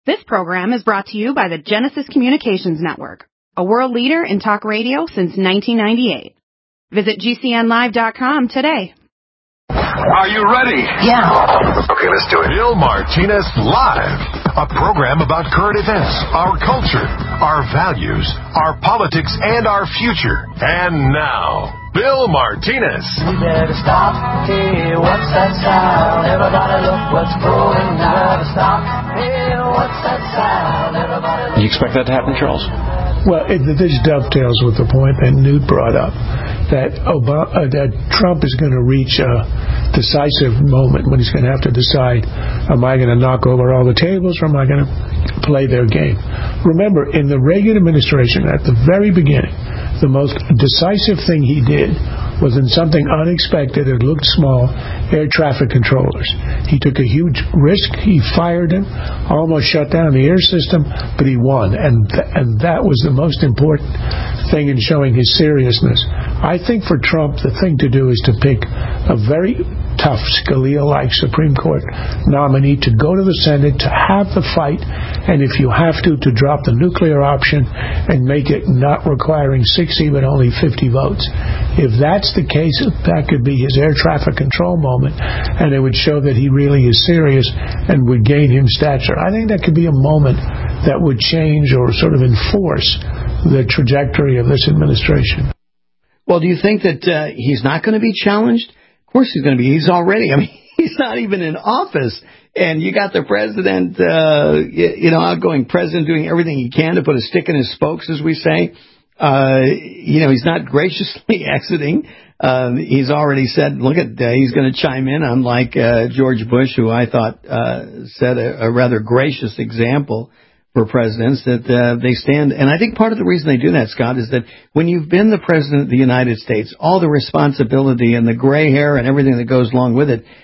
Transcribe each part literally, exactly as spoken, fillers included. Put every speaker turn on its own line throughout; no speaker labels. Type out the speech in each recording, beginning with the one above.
This program is brought to you by the Genesis Communications Network, a world leader in talk radio since nineteen ninety-eight. Visit G C N live dot com today.
Are you ready?
Yeah.
Okay, let's do it. Bill Martinez Live, a program about current events, our culture, our values, our politics, and our future. And now, Bill Martinez.
We better stop. Hey, what's that sound? Everybody look what's going down. Stop. Hey, what's that sound? Everybody look.
You expect that to happen, Charles?
Well, it, this dovetails with the point that Newt brought up, that Obama, uh, that Trump is going to reach a decisive moment when he's going to have to decide, am I going to knock over all the tables or am I going to play their game? Remember, in the Reagan administration, at the very beginning, the most decisive thing he did was in something unexpected. It looked small, air traffic controllers. He took a huge risk. He fired him, almost shut down the air system, but he won. And th- and that was the most important thing in showing his seriousness. I think for Trump, the thing to do is to pick a very tough Scalia-like Supreme Court nominee to go to the Senate, to have the fight, and if you have to, to drop the nuclear option and make it not requiring sixty but only fifty votes. If that's the case, that could be his air traffic control moment, and it would show that he really is serious and would gain him stature. I think that could be a moment that would change or sort of enforce the trajectory of this administration.
Well, do you think that uh, he's not going to be challenged? Of course he's going to be. He's already, I mean, he's not even in office. And you got the president, uh, you know, outgoing president doing everything he can to put a stick in his spokes, as we say. Uh, you know, he's not graciously exiting. Um, he's already said, look at, uh, he's going to chime in, unlike uh, George Bush, who I thought uh, set a, a rather gracious example for presidents, that uh, they stand. And I think part of the reason they do that, Scott, is that when you've been the president of the United States, all the responsibility and the gray hair and everything that goes along with it,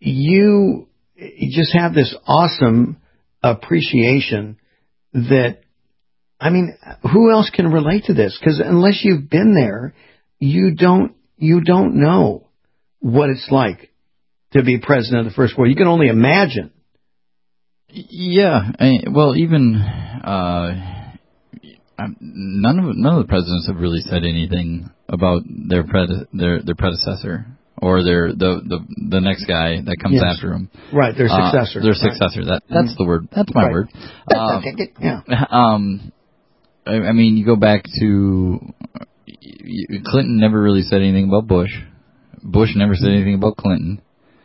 you, you just have this awesome appreciation that, I mean, who else can relate to this? Because unless you've been there, you don't, you don't know what it's like to be president of the first world. You can only imagine.
Yeah, I, well, even uh, none of none of the presidents have really said anything about their prede- their their predecessor or their the, the the next guy that comes
yes.
after him.
Right, their successor.
Uh, their successor. Right. That that's mm-hmm. the word. That's my
right.
word.
Um, yeah.
Um, I, I mean, you go back to Clinton never really said anything about Bush. Bush never said anything about Clinton.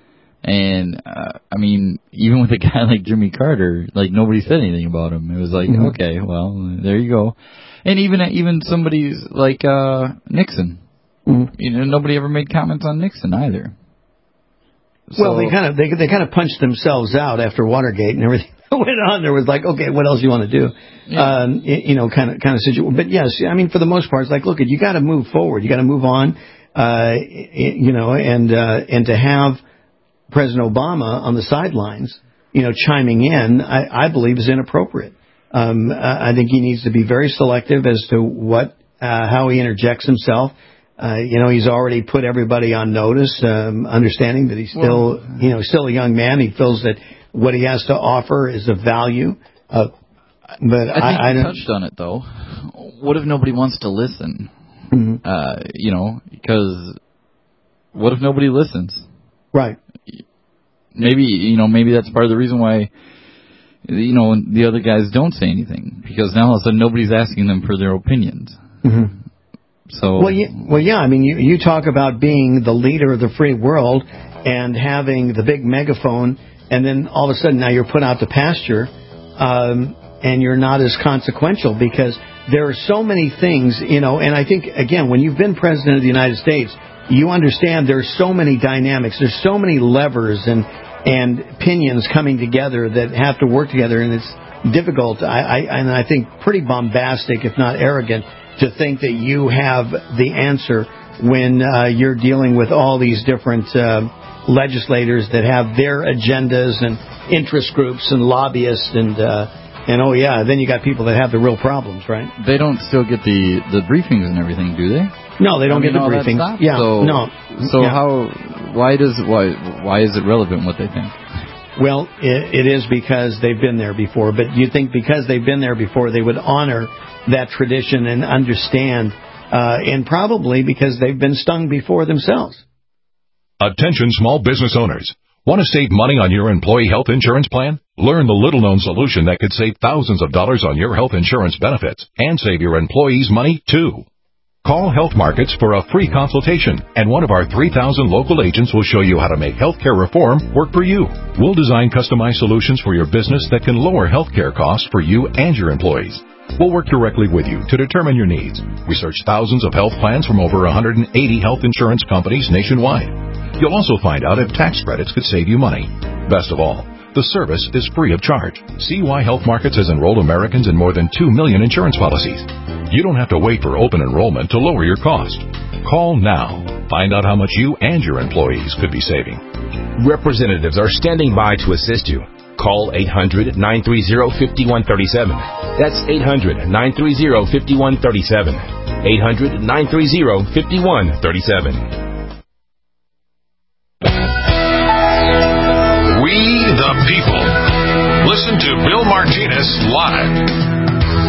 And, uh, I mean, even with a guy like Jimmy Carter, like, nobody said anything about him. It was like, mm-hmm. okay, well, there you go. And even even somebody like uh, Nixon. Mm-hmm. You know, nobody ever made comments on Nixon either. So,
well, they kind of they they kind of punched themselves out after Watergate and everything that went on. There was like, okay, what else do you want to do? Yeah. Um, you know, kind of kind of situation. But yes, I mean, for the most part, it's like, look, you got to move forward. You got to move on. Uh, you know, and uh, and to have President Obama on the sidelines, you know, chiming in, I, I believe is inappropriate. Um, I think he needs to be very selective as to what, uh, how he interjects himself. Uh, you know, he's already put everybody on notice, um, understanding that he's still, well, you know, still a young man. He feels that what he has to offer is of value. Uh, but
I think
I, I
you
don't,
touched on it, though. What if nobody wants to listen? Mm-hmm. Uh, you know, because what if nobody listens?
Right.
Maybe, you know, maybe that's part of the reason why, you know, the other guys don't say anything, because now all of a sudden nobody's asking them for their opinions.
Mm-hmm.
So,
well, yeah, well, yeah. I mean, you, you talk about being the leader of the free world and having the big megaphone, and then all of a sudden now you're put out to pasture, um, and you're not as consequential, because there are so many things, you know. And I think, again, when you've been president of the United States, you understand there's so many dynamics, there's so many levers and and pinions coming together that have to work together, and it's difficult. I, I and I think pretty bombastic, if not arrogant, to think that you have the answer when uh, you're dealing with all these different uh, legislators that have their agendas and interest groups and lobbyists and uh, and oh yeah, then you got people that have the real problems, right?
They don't still get the, the briefings and everything, do they?
No, they don't
I mean,
get the briefings. Yeah,
so,
no.
So
yeah.
how? Why does why why is it relevant what they think?
Well, it, it is because they've been there before. But you think because they've been there before, they would honor that tradition and understand, uh, and probably because they've been stung before themselves.
Attention small business owners. Want to save money on your employee health insurance plan? Learn the little-known solution that could save thousands of dollars on your health insurance benefits and save your employees money, too. Call Health Markets for a free consultation, and one of our three thousand local agents will show you how to make healthcare reform work for you. We'll design customized solutions for your business that can lower healthcare costs for you and your employees. We'll work directly with you to determine your needs. Research thousands of health plans from over one hundred eighty health insurance companies nationwide. You'll also find out if tax credits could save you money. Best of all, the service is free of charge. See why Health Markets has enrolled Americans in more than two million insurance policies. You don't have to wait for open enrollment to lower your cost. Call now. Find out how much you and your employees could be saving.
Representatives are standing by to assist you. Call eight hundred, nine three zero, five one three seven. That's eight hundred, nine three zero, five one three seven. eight hundred, nine three zero, five one three seven.
We the people. Listen to Bill Martinez live.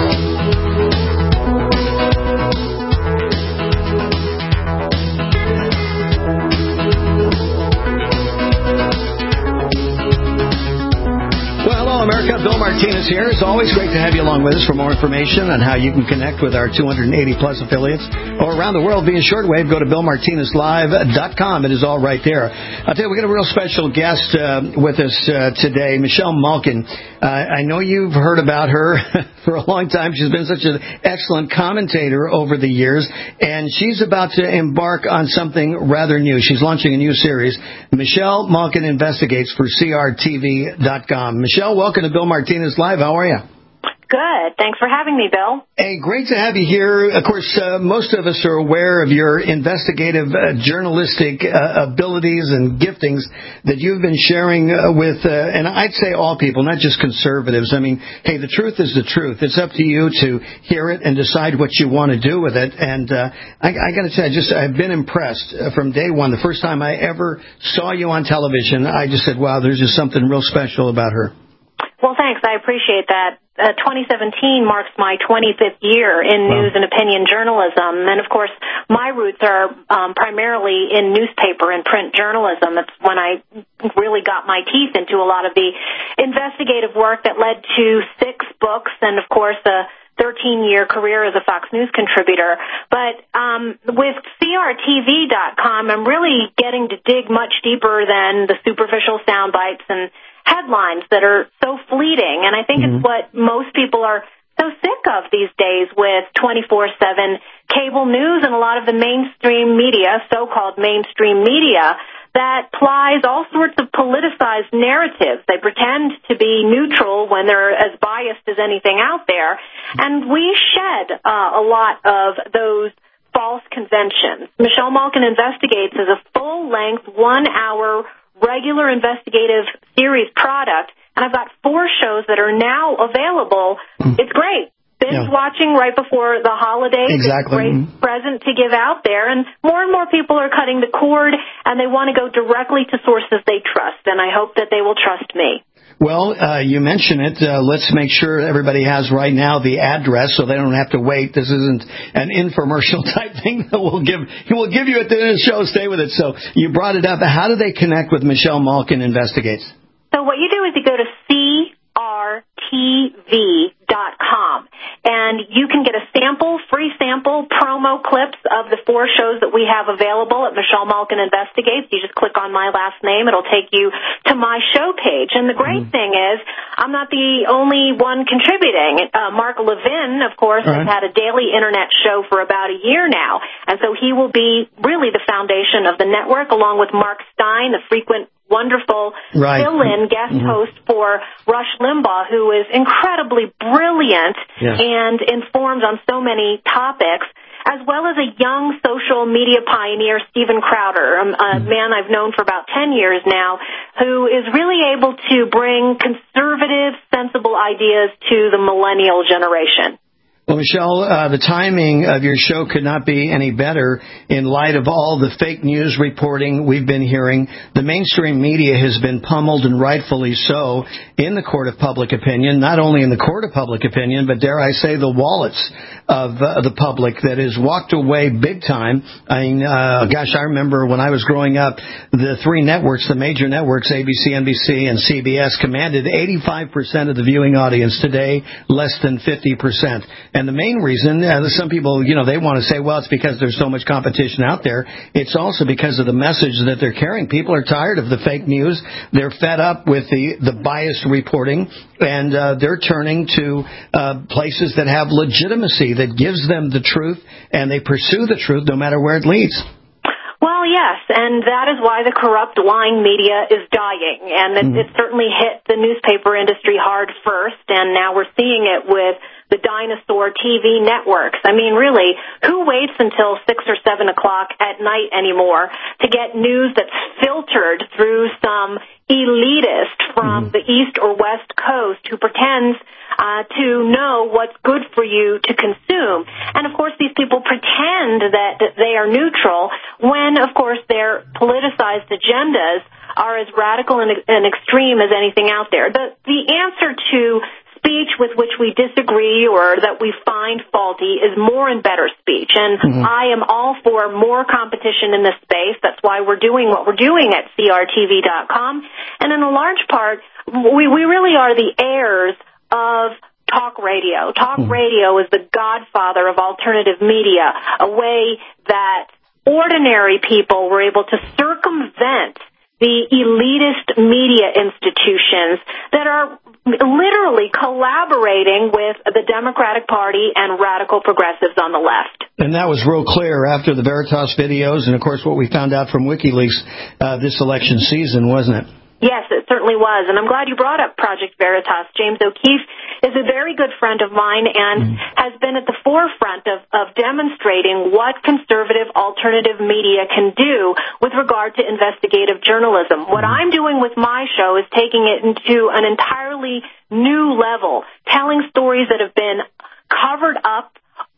America, Bill Martinez here. It's always great to have you along with us. For more information on how you can connect with our two hundred eighty plus affiliates or around the world via shortwave, go to bill martinez live dot com. It is all right there. I'll tell you, we got a real special guest uh, with us uh, today, Michelle Malkin. Uh, I know you've heard about her for a long time. She's been such an excellent commentator over the years, and she's about to embark on something rather new. She's launching a new series, Michelle Malkin Investigates, for C R T V dot com. Michelle, welcome to Bill Martinez Live. How are you?
Good. Thanks for having me, Bill.
Hey, great to have you here. Of course, uh, most of us are aware of your investigative uh, journalistic uh, abilities and giftings that you've been sharing uh, with, uh, and I'd say all people, not just conservatives. I mean, hey, the truth is the truth. It's up to you to hear it and decide what you want to do with it. And uh, I, I got to tell you, just I've been impressed uh, from day one. The first time I ever saw you on television, I just said, wow, there's just something real special about her.
Well, thanks. I appreciate that. Uh, twenty seventeen marks my twenty-fifth year in wow. news and opinion journalism. And, of course, my roots are um, primarily in newspaper and print journalism. It's when I really got my teeth into a lot of the investigative work that led to six books and, of course, a thirteen-year career as a Fox News contributor. But um, with C R T V dot com, I'm really getting to dig much deeper than the superficial sound bites and headlines that are so fleeting. And I think mm-hmm. it's what most people are so sick of these days with twenty-four seven cable news and a lot of the mainstream media, so-called mainstream media, that plies all sorts of politicized narratives. They pretend to be neutral when they're as biased as anything out there. And we shed uh, a lot of those false conventions. Michelle Malkin Investigates is a full-length, one-hour regular investigative series product, and I've got four shows that are now available. It's great. Binge yeah. watching right before the holidays.
Exactly.
It's a great mm-hmm. present to give out there, and more and more people are cutting the cord, and they want to go directly to sources they trust, and I hope that they will trust me.
Well, uh, you mentioned it. Uh, let's make sure everybody has right now the address so they don't have to wait. This isn't an infomercial type thing that we'll give, we'll give you at the end of the show. Stay with it. So you brought it up. How do they connect with Michelle Malkin Investigates?
So what you do is you go to C R T V dot com, and you can get a sample, free sample, promo clips of the four shows that we have available at Michelle Malkin Investigates. You just click on my last name. It'll take you to my show page. And the great mm-hmm. thing is I'm not the only one contributing. Uh, Mark Levin, of course, right. has had a daily Internet show for about a year now, and so he will be really the foundation of the network, along with Mark Stein, the frequent wonderful right. fill-in guest mm-hmm. host for Rush Limbaugh, who is incredibly brilliant yeah. and informed on so many topics, as well as a young social media pioneer, Steven Crowder, a mm-hmm. man I've known for about ten years now, who is really able to bring conservative, sensible ideas to the millennial generation.
Well, Michelle, uh, the timing of your show could not be any better in light of all the fake news reporting we've been hearing. The mainstream media has been pummeled, and rightfully so, in the court of public opinion, not only in the court of public opinion, but dare I say the wallets of uh, the public that has walked away big time. I mean, uh, gosh, I remember when I was growing up, the three networks, the major networks, A B C, N B C, and C B S, commanded eighty-five percent of the viewing audience. Today, less than fifty percent. And the main reason, uh, some people, you know, they want to say, well, it's because there's so much competition out there. It's also because of the message that they're carrying. People are tired of the fake news. They're fed up with the, the biased reporting, and uh, they're turning to uh, places that have legitimacy, that gives them the truth, and they pursue the truth no matter where it leads.
Well, yes, and that is why the corrupt, lying media is dying, and it, mm. it certainly hit the newspaper industry hard first, and now we're seeing it with the dinosaur T V networks. I mean, really, who waits until six or seven o'clock at night anymore to get news that's filtered through some elitist from mm. the East or West Coast who pretends uh, to know what's good for you to consume? And, of course, these people pretend that, that they are neutral when, of course, their politicized agendas are as radical and, and extreme as anything out there. The, the answer to speech with which we disagree or that we find faulty is more and better speech. And mm-hmm. I am all for more competition in this space. That's why we're doing what we're doing at C R T V dot com. And in a large part, we, we really are the heirs of talk radio. Talk mm-hmm. radio is the godfather of alternative media, a way that ordinary people were able to circumvent the elitist media institutions that are literally collaborating with the Democratic Party and radical progressives on the left.
And that was real clear after the Veritas videos and, of course, what we found out from WikiLeaks uh, this election season, wasn't it?
Yes, it certainly was. And I'm glad you brought up Project Veritas. James O'Keefe is a very good friend of mine and mm. has been at the forefront of, of demonstrating what conservative alternative media can do with regard to investigative journalism. What mm. I'm doing with my show is taking it into an entirely new level, telling stories that have been covered up,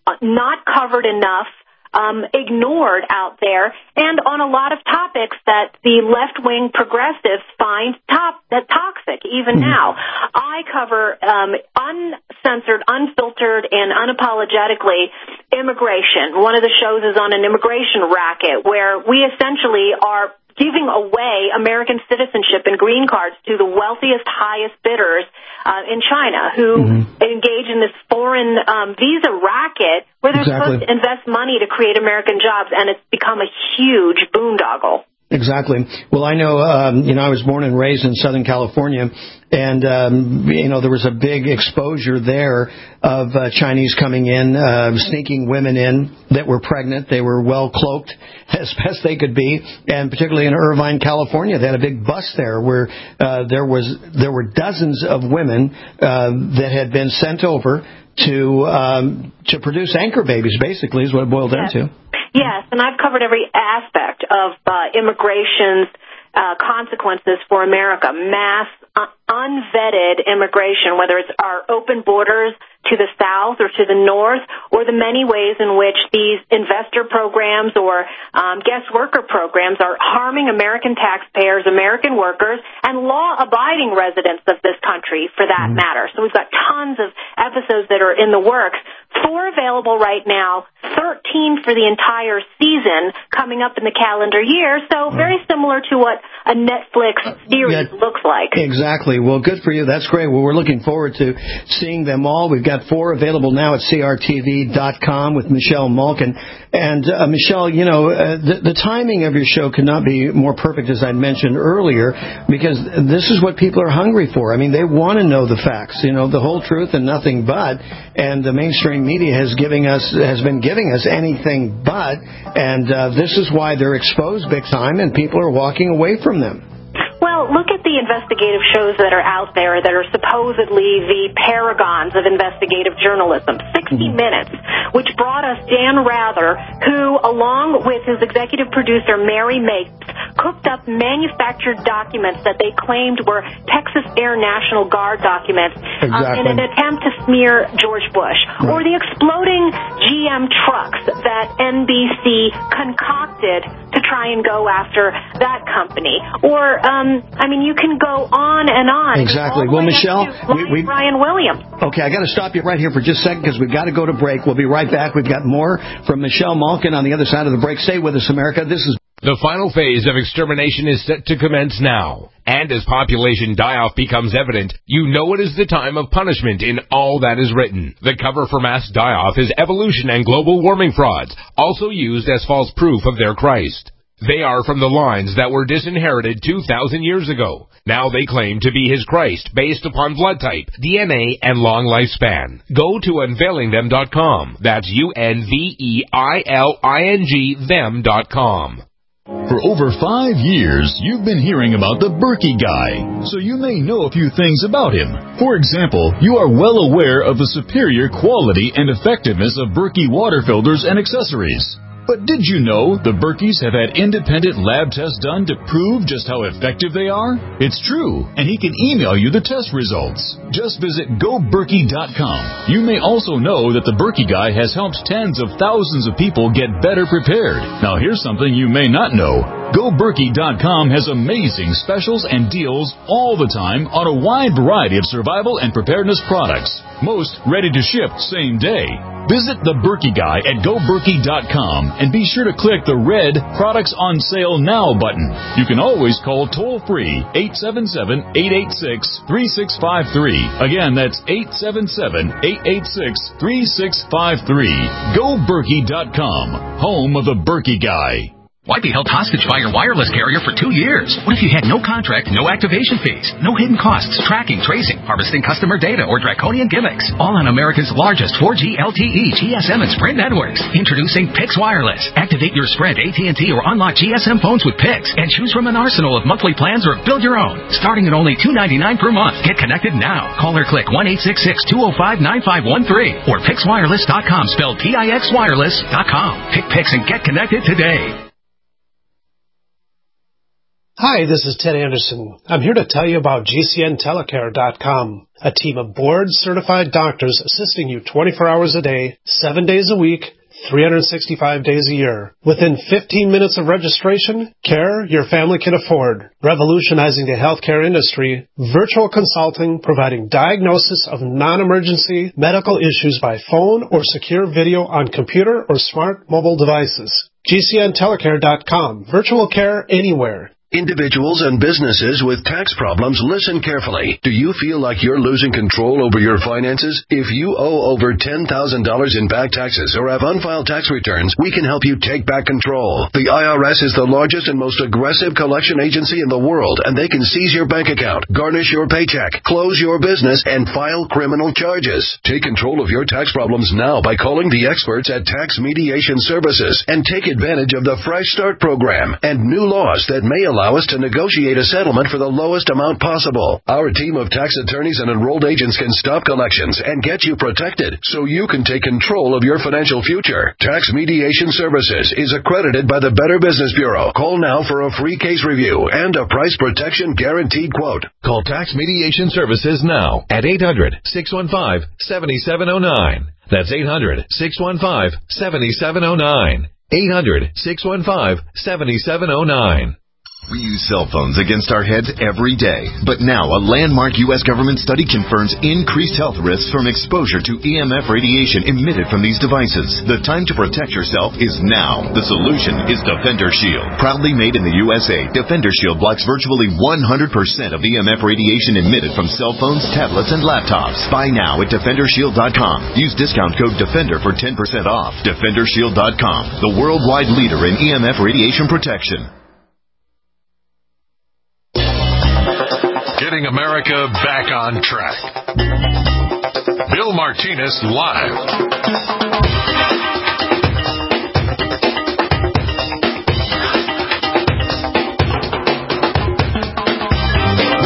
not covered enough, Um, ignored out there, and on a lot of topics that the left-wing progressives find top, that toxic even mm-hmm. now. I cover um, uncensored, unfiltered, and unapologetically immigration. One of the shows is on an immigration racket where we essentially are giving away American citizenship and green cards to the wealthiest, highest bidders uh, in China who mm-hmm. engage in this foreign um, visa racket where they're exactly. supposed to invest money to create American jobs, and it's become a huge boondoggle.
Exactly. Well, I know, um, you know, I was born and raised in Southern California, and, um, you know, there was a big exposure there of uh, Chinese coming in, uh, sneaking women in that were pregnant. They were well cloaked as best they could be, and particularly in Irvine, California, they had a big bus there where uh, there was there were dozens of women uh, that had been sent over to um, to produce anchor babies, basically, is what it boiled down
yes.
to.
Yes, and I've covered every aspect of uh, immigration's uh, consequences for America. Mass, uh, unvetted immigration, whether it's our open borders to the south or to the north, or the many ways in which these investor programs or um, guest worker programs are harming American taxpayers, American workers, and law-abiding residents of this country, for that mm-hmm. matter. So we've got tons of episodes that are in the works. Four available right now, thirteen for the entire season coming up in the calendar year, so very similar to what a Netflix series uh, yeah, looks like.
Exactly. Well, good for you. That's great. Well, we're looking forward to seeing them all. We've got four available now at C R T V dot com with Michelle Malkin. And, uh, Michelle, you know, uh, the, the timing of your show could not be more perfect, as I mentioned earlier, because this is what people are hungry for. I mean, they want to know the facts, you know, the whole truth and nothing but. And the mainstream media has giving us has been giving us anything but. And uh, this is why they're exposed big time, and people are walking away from them.
Well, look at the the investigative shows that are out there that are supposedly the paragons of investigative journalism. sixty mm-hmm. Minutes, which brought us Dan Rather, who, along with his executive producer, Mary Mapes, cooked up manufactured documents that they claimed were Texas Air National Guard documents
exactly.
um, in an attempt to smear George Bush.
Right.
Or the exploding G M trucks that N B C concocted to try and go after that company. Or, um, I mean, you can go on and on.
Exactly. Well, Michelle,
we, we, Ryan Williams.
Okay, I got to stop you right here for just a second because we've got to go to break. We'll be right back. We've got more from Michelle Malkin on the other side of the break. Stay with us, America. This is
the final phase of extermination is set to commence now. And as population die-off becomes evident, you know it is the time of punishment in all that is written. The cover for mass die-off is evolution and global warming frauds, also used as false proof of their Christ. They are from the lines that were disinherited two thousand years ago. Now they claim to be his Christ based upon blood type, D N A, and long lifespan. Go to unveiling them dot com. That's U N V E I L I N G them dot com.
For over five years, you've been hearing about the Berkey Guy, so you may know a few things about him. For example, you are well aware of the superior quality and effectiveness of Berkey water filters and accessories. But did you know the Berkeys have had independent lab tests done to prove just how effective they are? It's true, and he can email you the test results. Just visit go berkey dot com. You may also know that the Berkey Guy has helped tens of thousands of people get better prepared. Now here's something you may not know. go berkey dot com has amazing specials and deals all the time on a wide variety of survival and preparedness products. Most ready to ship same day. Visit the Berkey Guy at go berkey dot com and be sure to click the red Products on Sale Now button. You can always call toll-free eight seven seven, eight eight six, three six five three. Again, that's eight seven seven, eight eight six, three six five three. go berkey dot com, home of the Berkey Guy.
Why be held hostage by your wireless carrier for two years? What if you had no contract, no activation fees, no hidden costs, tracking, tracing, harvesting customer data, or draconian gimmicks? All on America's largest four G L T E, G S M, and Sprint networks. Introducing Pix Wireless. Activate your Sprint, A T and T, or unlock G S M phones with Pix, and choose from an arsenal of monthly plans or build your own. Starting at only two ninety-nine per month. Get connected now. Call or click one eight six six, two oh five, nine five one three or pix wireless dot com, spelled P I X wireless dot com. Pick Pix and get connected today.
Hi, this is Ted Anderson. I'm here to tell you about G C N telecare dot com, a team of board-certified doctors assisting you twenty-four hours a day, seven days a week, three hundred sixty-five days a year. Within fifteen minutes of registration, care your family can afford. Revolutionizing the healthcare industry, virtual consulting providing diagnosis of non-emergency medical issues by phone or secure video on computer or smart mobile devices. G C N telecare dot com, virtual care anywhere.
Individuals and businesses with tax problems, listen carefully. Do you feel like you're losing control over your finances? If you owe over ten thousand dollars in back taxes or have unfiled tax returns, we can help you take back control. The I R S is the largest and most aggressive collection agency in the world, and they can seize your bank account, garnish your paycheck, close your business, and file criminal charges. Take control of your tax problems now by calling the experts at Tax Mediation Services and take advantage of the Fresh Start program and new laws that may allow Allow us to negotiate a settlement for the lowest amount possible. Our team of tax attorneys and enrolled agents can stop collections and get you protected so you can take control of your financial future. Tax Mediation Services is accredited by the Better Business Bureau. Call now for a free case review and a price protection guaranteed quote. Call Tax Mediation Services now at eight hundred, six one five, seven seven zero nine. That's eight hundred, six one five, seven seven zero nine. eight hundred, six one five, seven seven zero nine.
We use cell phones against our heads every day. But now a landmark U S government study confirms increased health risks from exposure to E M F radiation emitted from these devices. The time to protect yourself is now. The solution is Defender Shield. Proudly made in the U S A, Defender Shield blocks virtually one hundred percent of E M F radiation emitted from cell phones, tablets, and laptops. Buy now at defender shield dot com. Use discount code DEFENDER for ten percent off. defender shield dot com, the worldwide leader in E M F radiation protection.
Getting America back on track. Bill Martinez Live.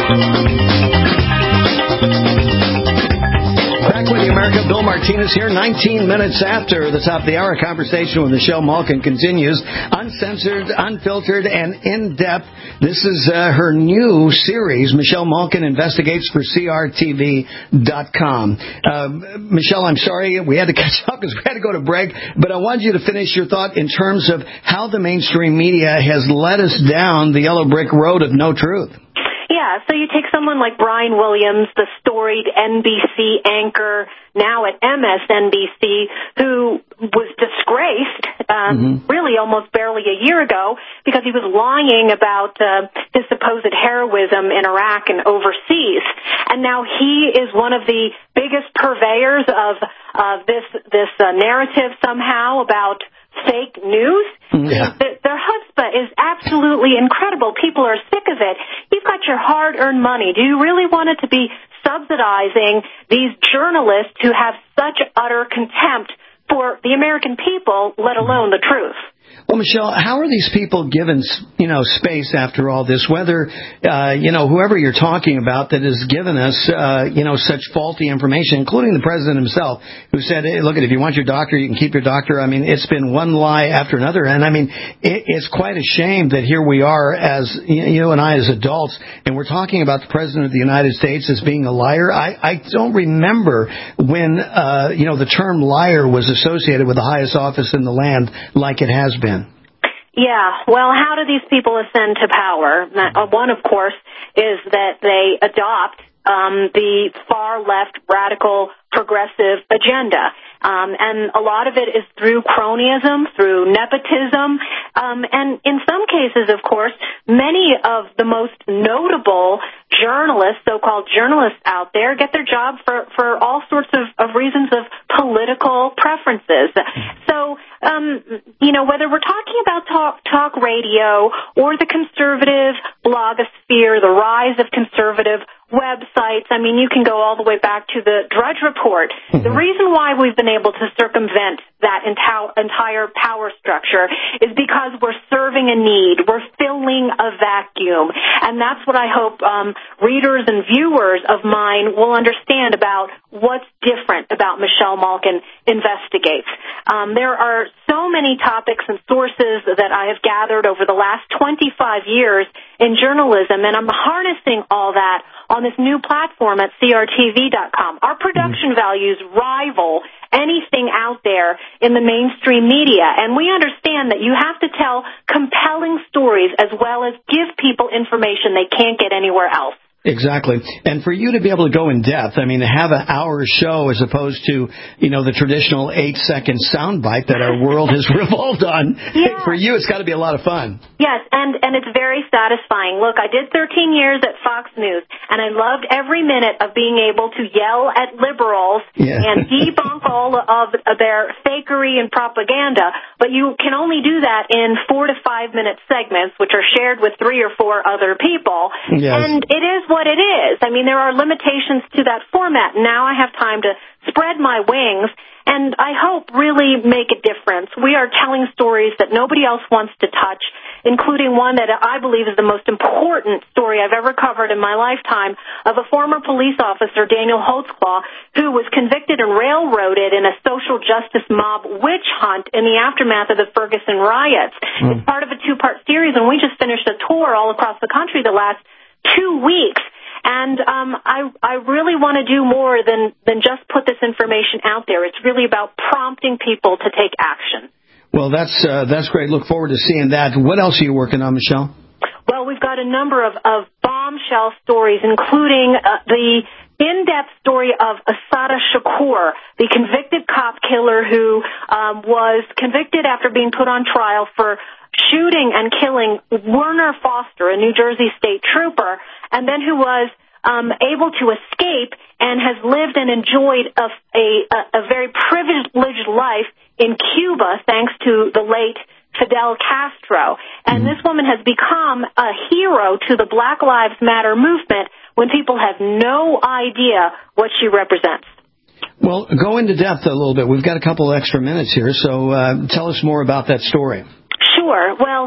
Back with the America, Bill Martinez here, nineteen minutes after the top of the hour. Conversation with Michelle Malkin continues, uncensored, unfiltered, and in-depth. This is uh, her new series, Michelle Malkin Investigates, for C R T V dot com. Uh, Michelle, I'm sorry we had to catch up because we had to go to break, but I wanted you to finish your thought in terms of how the mainstream media has led us down the yellow brick road of no truth.
Yeah, so you take someone like Brian Williams, the storied N B C anchor, now at M S N B C, who was disgraced um, mm-hmm. really almost barely a year ago because he was lying about uh, his supposed heroism in Iraq and overseas. And now he is one of the biggest purveyors of uh, this, this uh, narrative somehow about fake news. Yeah. Their, their chutzpah is absolutely incredible. People are sick of it. You've got your hard-earned money. Do you really want it to be subsidizing these journalists who have such utter contempt for the American people, let alone the truth?
Well, Michelle, how are these people given, you know, space after all this? Whether, uh, you know, whoever you're talking about that has given us, uh, you know, such faulty information, including the president himself, who said, hey, look, if you want your doctor, you can keep your doctor. I mean, it's been one lie after another. And, I mean, it, it's quite a shame that here we are as, you and I as adults, and we're talking about the president of the United States as being a liar. I, I don't remember when, uh, you know, the term liar was associated with the highest office in the land like it has been.
Yeah, well, how do these people ascend to power? One, of course, is that they adopt um, the far-left, radical, progressive agenda. Um, and a lot of it is through cronyism, through nepotism, um, and in some cases, of course, many of the most notable journalists, so-called journalists out there, get their job for, for all sorts of, of reasons of political preferences. So, um, you know, whether we're talking about talk, talk radio or the conservative blogosphere, the rise of conservative websites, I mean, you can go all the way back to the Drudge Report. Mm-hmm. The reason why we've been able to circumvent that enti- entire power structure is because we're serving a need. We're filling a vacuum. And that's what I hope um, readers and viewers of mine will understand about what's different about Michelle Malkin Investigates. Um, there are so many topics and sources that I have gathered over the last twenty-five years in journalism, and I'm harnessing all that on this new platform at C R T V dot com. Our production mm-hmm. values rival anything out there in the mainstream media, and we understand that you have to tell compelling stories as well as give people information they can't get anywhere else.
Exactly. And for you to be able to go in depth, I mean, to have an hour show as opposed to, you know, the traditional eight-second soundbite that our world has revolved on, yeah. For you, it's got to be a lot of fun.
Yes, and, and it's very satisfying. Look, I did thirteen years at Fox News, and I loved every minute of being able to yell at liberals yeah. and debunk all of their fakery and propaganda, but you can only do that in four to five-minute segments, which are shared with three or four other people. Yes. And it is what it is. I mean, there are limitations to that format. Now I have time to spread my wings and I hope really make a difference. We are telling stories that nobody else wants to touch, including one that I believe is the most important story I've ever covered in my lifetime of a former police officer, Daniel Holtzclaw, who was convicted and railroaded in a social justice mob witch hunt in the aftermath of the Ferguson riots. Mm. It's part of a two-part series, and we just finished a tour all across the country the last two weeks. And um, I, I really want to do more than, than just put this information out there. It's really about prompting people to take action.
Well, that's uh, that's great. Look forward to seeing that. What else are you working on, Michelle?
Well, we've got a number of, of bombshell stories, including uh, the in-depth story of Assata Shakur, the convicted cop killer who um, was convicted after being put on trial for shooting and killing Werner Foster, a New Jersey state trooper, and then who was um, able to escape and has lived and enjoyed a, a, a very privileged life in Cuba thanks to the late Fidel Castro. And mm-hmm. this woman has become a hero to the Black Lives Matter movement when people have no idea what she represents.
Well, go into depth a little bit. We've got a couple extra minutes here, so uh, tell us more about that story.
Sure. Well,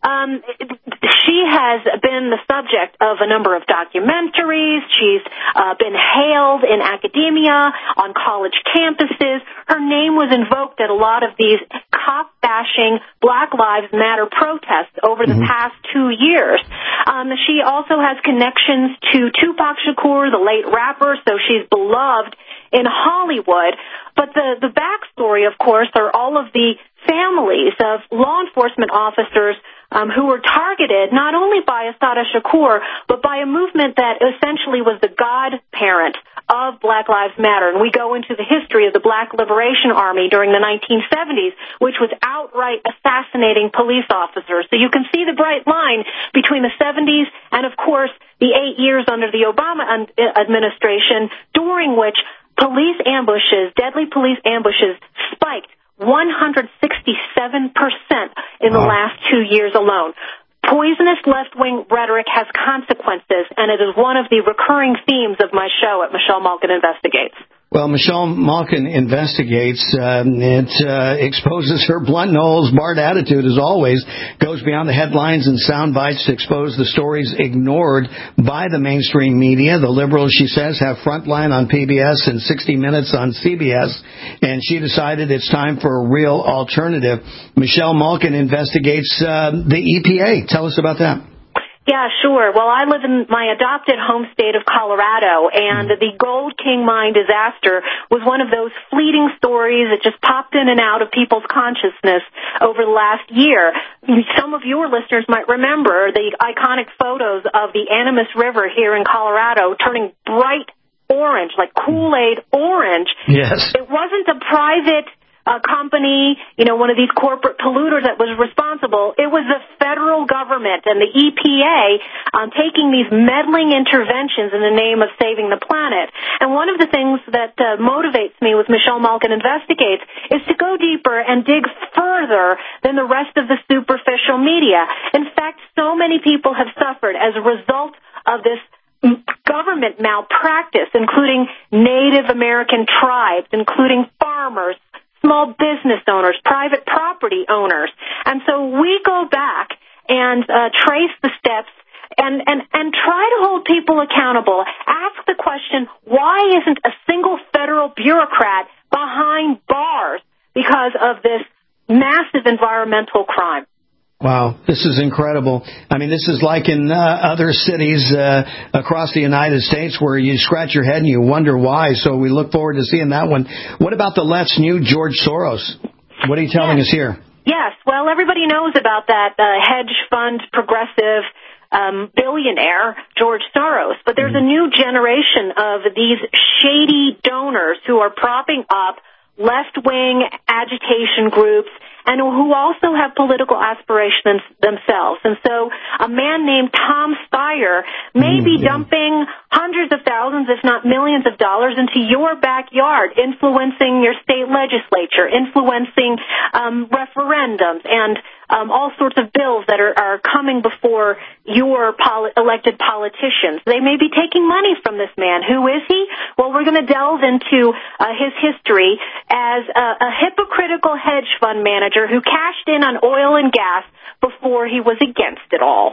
Um, she has been the subject of a number of documentaries. She's uh, been hailed in academia, on college campuses. Her name was invoked at a lot of these cop-bashing Black Lives Matter protests over the mm-hmm. past two years. Um, she also has connections to Tupac Shakur, the late rapper, so she's beloved in Hollywood. But the, the backstory, of course, are all of the families of law enforcement officers um, who were targeted not only by Assata Shakur, but by a movement that essentially was the godparent of Black Lives Matter. And we go into the history of the Black Liberation Army during the nineteen seventies, which was outright assassinating police officers. So you can see the bright line between the seventies and, of course, the eight years under the Obama administration, during which police ambushes, deadly police ambushes, spiked one hundred sixty-seven percent in the last two years alone. Poisonous left-wing rhetoric has consequences, and it is one of the recurring themes of my show at Michelle Malkin Investigates.
Well, Michelle Malkin Investigates. Uh, it uh, exposes her blunt nose, barred attitude, as always, goes beyond the headlines and sound bites to expose the stories ignored by the mainstream media. The liberals, she says, have Frontline on P B S and sixty minutes on C B S, and she decided it's time for a real alternative. Michelle Malkin Investigates uh, the E P A. Tell us about that.
Yeah, sure. Well, I live in my adopted home state of Colorado, and the Gold King mine disaster was one of those fleeting stories that just popped in and out of people's consciousness over the last year. Some of your listeners might remember the iconic photos of the Animas River here in Colorado turning bright orange, like Kool-Aid orange.
Yes.
It wasn't a private a company, you know, one of these corporate polluters that was responsible. It was the federal government and the E P A um, taking these meddling interventions in the name of saving the planet. And one of the things that uh, motivates me with Michelle Malkin Investigates is to go deeper and dig further than the rest of the superficial media. In fact, so many people have suffered as a result of this government malpractice, including Native American tribes, including farmers, small business owners, private property owners. And so we go back and uh, trace the steps and, and, and try to hold people accountable. Ask the question, why isn't a single federal bureaucrat behind bars because of this massive environmental crime?
Wow, this is incredible. I mean, this is like in uh, other cities uh, across the United States where you scratch your head and you wonder why. So we look forward to seeing that one. What about the left's new George Soros? What are you telling
yes.
us here?
Yes, well, everybody knows about that uh, hedge fund progressive um, billionaire, George Soros. But there's mm. a new generation of these shady donors who are propping up left-wing agitation groups and who also have political aspirations themselves. And so a man named Tom Steyer may be dumping hundreds of thousands, if not millions of dollars into your backyard, influencing your state legislature, influencing um, referendums, and um, all sorts of bills that are, are coming before your poli- elected politicians. They may be taking money from this man. Who is he? Well, we're going to delve into uh, his history as a, a hypocritical hedge fund manager who cashed in on oil and gas before he was against it all.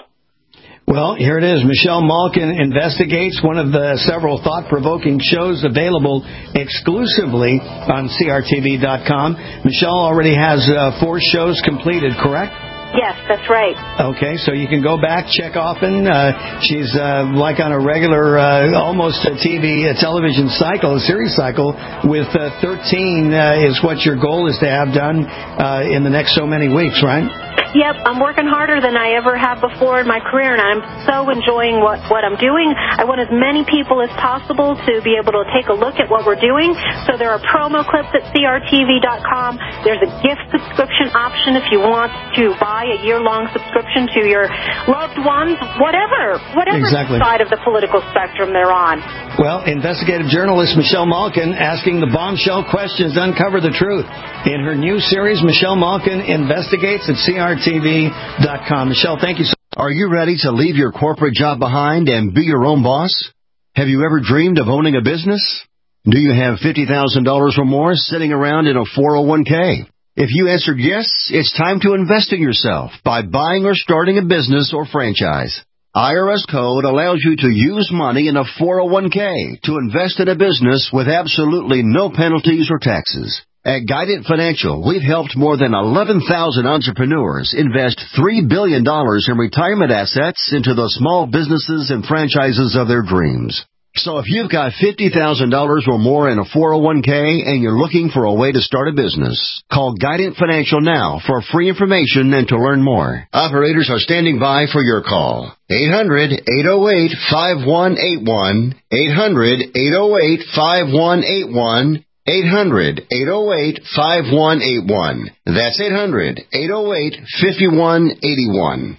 Well, here it is. Michelle Malkin Investigates, one of the several thought-provoking shows available exclusively on C R T V dot com. Michelle already has uh, four shows completed, correct?
Yes, that's right.
Okay, so you can go back, check often. Uh, she's uh, like on a regular, uh, almost a T V, a television cycle, a series cycle, with uh, thirteen uh, is what your goal is to have done uh, in the next so many weeks, right?
Yep, I'm working harder than I ever have before in my career, and I'm so enjoying what, what I'm doing. I want as many people as possible to be able to take a look at what we're doing. So there are promo clips at C R T V dot com. There's a gift subscription option if you want to buy a year-long subscription to your loved ones, whatever, whatever
exactly.
side of the political spectrum they're on.
Well, investigative journalist Michelle Malkin asking the bombshell questions, uncover the truth. In her new series, Michelle Malkin Investigates at C R T V dot com. Michelle, thank you so much.
Are you ready to leave your corporate job behind and be your own boss? Have you ever dreamed of owning a business? Do you have fifty thousand dollars or more sitting around in a four oh one k? If you answered yes, it's time to invest in yourself by buying or starting a business or franchise. I R S code allows you to use money in a four oh one k to invest in a business with absolutely no penalties or taxes. At Guidant Financial, we've helped more than eleven thousand entrepreneurs invest three billion dollars in retirement assets into the small businesses and franchises of their dreams. So if you've got fifty thousand dollars or more in a four oh one k and you're looking for a way to start a business, call Guidant Financial now for free information and to learn more. Operators are standing by for your call. eight hundred, eight oh eight, five one eight one. eight hundred, eight oh eight, five one eight one. eight hundred, eight oh eight, five one eight one. That's eight hundred, eight oh eight, five one eight one.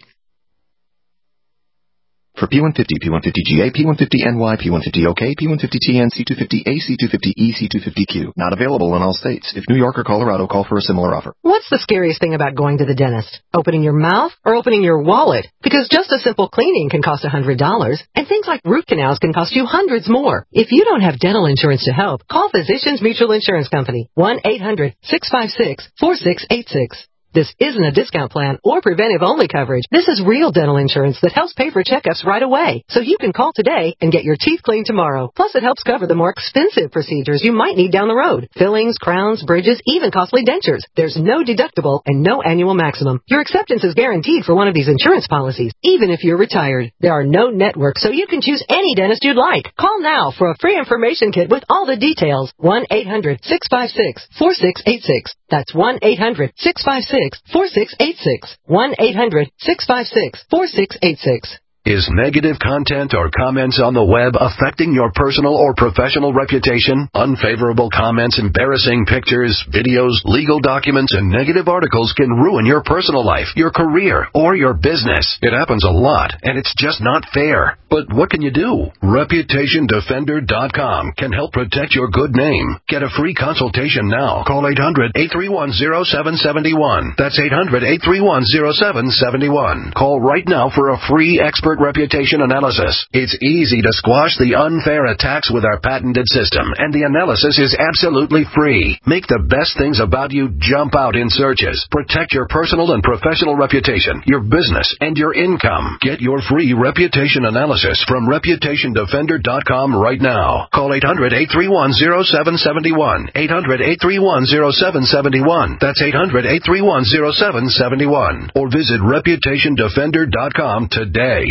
For P one fifty, P one fifty G A, P one fifty N Y, P one fifty OK, P one fifty T N, C two fifty A, C two fifty E, C two fifty Q. Not available in all states. If New York or Colorado, call for a similar offer.
What's the scariest thing about going to the dentist? Opening your mouth or opening your wallet? Because just a simple cleaning can cost one hundred dollars, and things like root canals can cost you hundreds more. If you don't have dental insurance to help, call Physicians Mutual Insurance Company. one eight hundred, six five six, four six eight six. This isn't a discount plan or preventive-only coverage. This is real dental insurance that helps pay for checkups right away. So you can call today and get your teeth cleaned tomorrow. Plus, it helps cover the more expensive procedures you might need down the road. Fillings, crowns, bridges, even costly dentures. There's no deductible and no annual maximum. Your acceptance is guaranteed for one of these insurance policies, even if you're retired. There are no networks, so you can choose any dentist you'd like. Call now for a free information kit with all the details. one eight hundred, six five six, four six eight six. That's one eight hundred, six five six, four six eight six. one eight hundred, six five six, four six eight six.
Is negative content or comments on the web affecting your personal or professional reputation? Unfavorable comments, embarrassing pictures, videos, legal documents, and negative articles can ruin your personal life, your career, or your business. It happens a lot, and it's just not fair. But what can you do? Reputation Defender dot com can help protect your good name. Get a free consultation now. Call eight hundred, eight three one, zero seven seven one. That's eight hundred, eight three one, zero seven seven one. Call right now for a free expert reputation analysis. It's easy to squash the unfair attacks with our patented system, and the analysis is absolutely free. Make the best things about you jump out in searches. Protect your personal and professional reputation, your business, and your income. Get your free reputation analysis from Reputation Defender dot com right now. Call eight hundred, eight three one, zero seven seven one. eight hundred, eight three one, zero seven seven one. That's eight hundred, eight three one, zero seven seven one. Or visit Reputation Defender dot com today.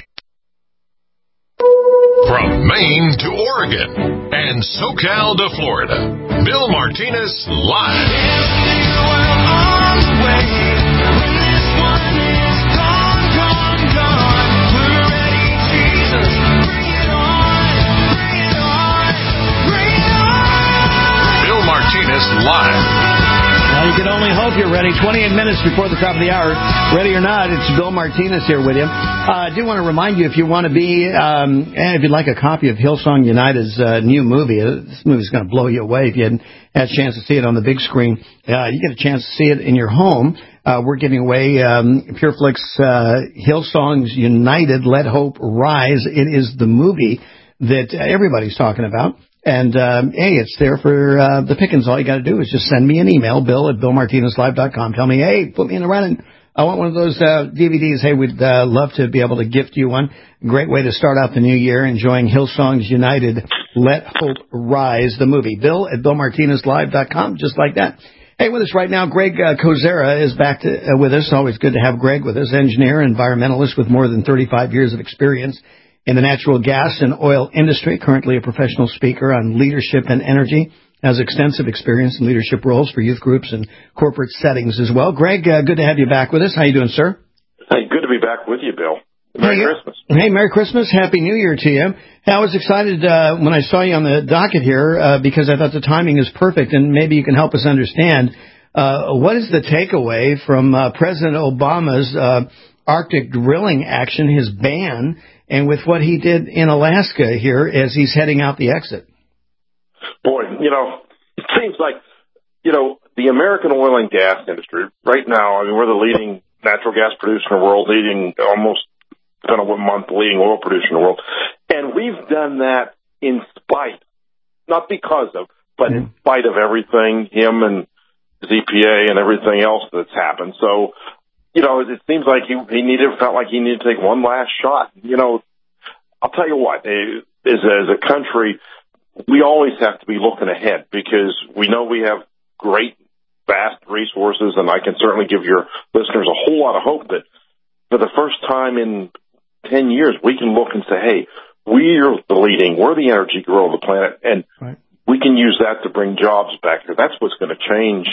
From Maine to Oregon and SoCal to Florida, Bill Martinez live. Bill Martinez live.
Well, you can only hope you're ready. twenty-eight minutes before the top of the hour. Ready or not, it's Bill Martinez here with you. Uh, I do want to remind you, if you want to be, um, and if you'd like a copy of Hillsong United's uh, new movie, uh, this movie's going to blow you away if you hadn't had a chance to see it on the big screen. Uh, you get a chance to see it in your home. Uh, we're giving away um, PureFlix uh, Hillsongs United, Let Hope Rise. It is the movie that everybody's talking about. And, um, hey, it's there for uh, the pickings. All you got to do is just send me an email, bill at bill martinez live dot com. Tell me, hey, put me in the running. I want one of those uh, D V Ds. Hey, we'd uh, love to be able to gift you one. Great way to start out the new year, enjoying Hillsongs United, Let Hope Rise, the movie. Bill at bill martinez live dot com, just like that. Hey, with us right now, Greg uh, Kozera is back to, uh, with us. Always good to have Greg with us, engineer, environmentalist with more than thirty-five years of experience in the natural gas and oil industry, currently a professional speaker on leadership and energy, has extensive experience in leadership roles for youth groups and corporate settings as well. Greg, uh, good to have you back with us. How you doing, sir?
Hey, good to be back with you, Bill. Merry
hey,
Christmas.
Hey, Merry Christmas. Happy New Year to you. Hey, I was excited uh, when I saw you on the docket here uh, because I thought the timing is perfect, and maybe you can help us understand uh, what is the takeaway from uh, President Obama's uh, Arctic drilling action, his ban, and with what he did in Alaska here as he's heading out the exit.
Boy, you know, it seems like, you know, the American oil and gas industry right now, I mean, we're the leading natural gas producer in the world, leading almost, I don't know what month, leading oil producer in the world. And we've done that in spite, not because of, but in spite of everything him and his E P A and everything else that's happened. So, you know, it seems like he, he needed, felt like he needed to take one last shot. You know, I'll tell you what, as, as a country, we always have to be looking ahead because we know we have great, vast resources, and I can certainly give your listeners a whole lot of hope that for the first time in ten years, we can look and say, hey, we're the leading, we're the energy girl of the planet, and
right.
we can use that to bring jobs back here. That's what's going to change,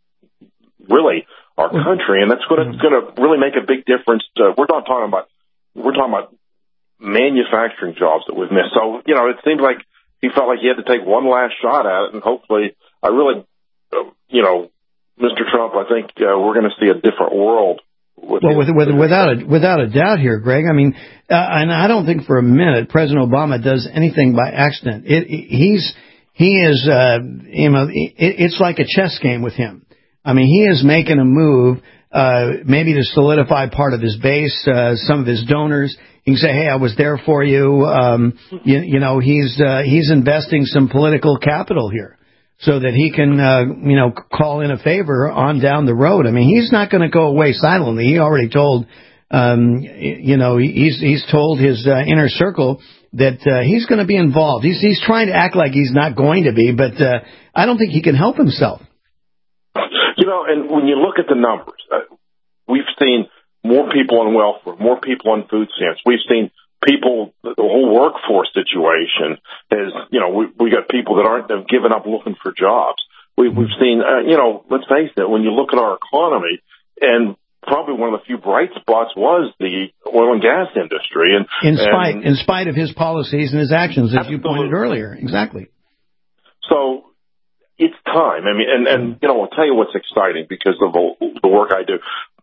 really, our country, and that's going to, going to really make a big difference. To, we're not talking about, we're talking about manufacturing jobs that we've missed. So, you know, it seems like he felt like he had to take one last shot at it, and hopefully, I really, uh, you know, Mister Trump, I think uh, we're going to see a different world. With
well, with, with, without a, without a doubt here, Greg. I mean, uh, and I don't think for a minute President Obama does anything by accident. It, it, he's he is, uh, you know, it, it's like a chess game with him. I mean, he is making a move, uh, maybe to solidify part of his base, uh, some of his donors. He can say, hey, I was there for you. Um, you, you know, he's, uh, he's investing some political capital here so that he can, uh, you know, call in a favor on down the road. I mean, he's not going to go away silently. He already told, um, you know, he's, he's told his uh, inner circle that uh, he's going to be involved. He's, he's trying to act like he's not going to be, but uh, I don't think he can help himself.
You know, and when you look at the numbers, uh, we've seen more people on welfare, more people on food stamps. We've seen people, the whole workforce situation is, you know, we, we got people that aren't have given up looking for jobs. We, we've seen, uh, you know, let's face it, when you look at our economy, and probably one of the few bright spots was the oil and gas industry. And
in spite,
and,
in spite of his policies and his actions, as absolutely. You pointed earlier, exactly.
So it's time. I mean, and, and you know, I'll tell you what's exciting because of the, the work I do.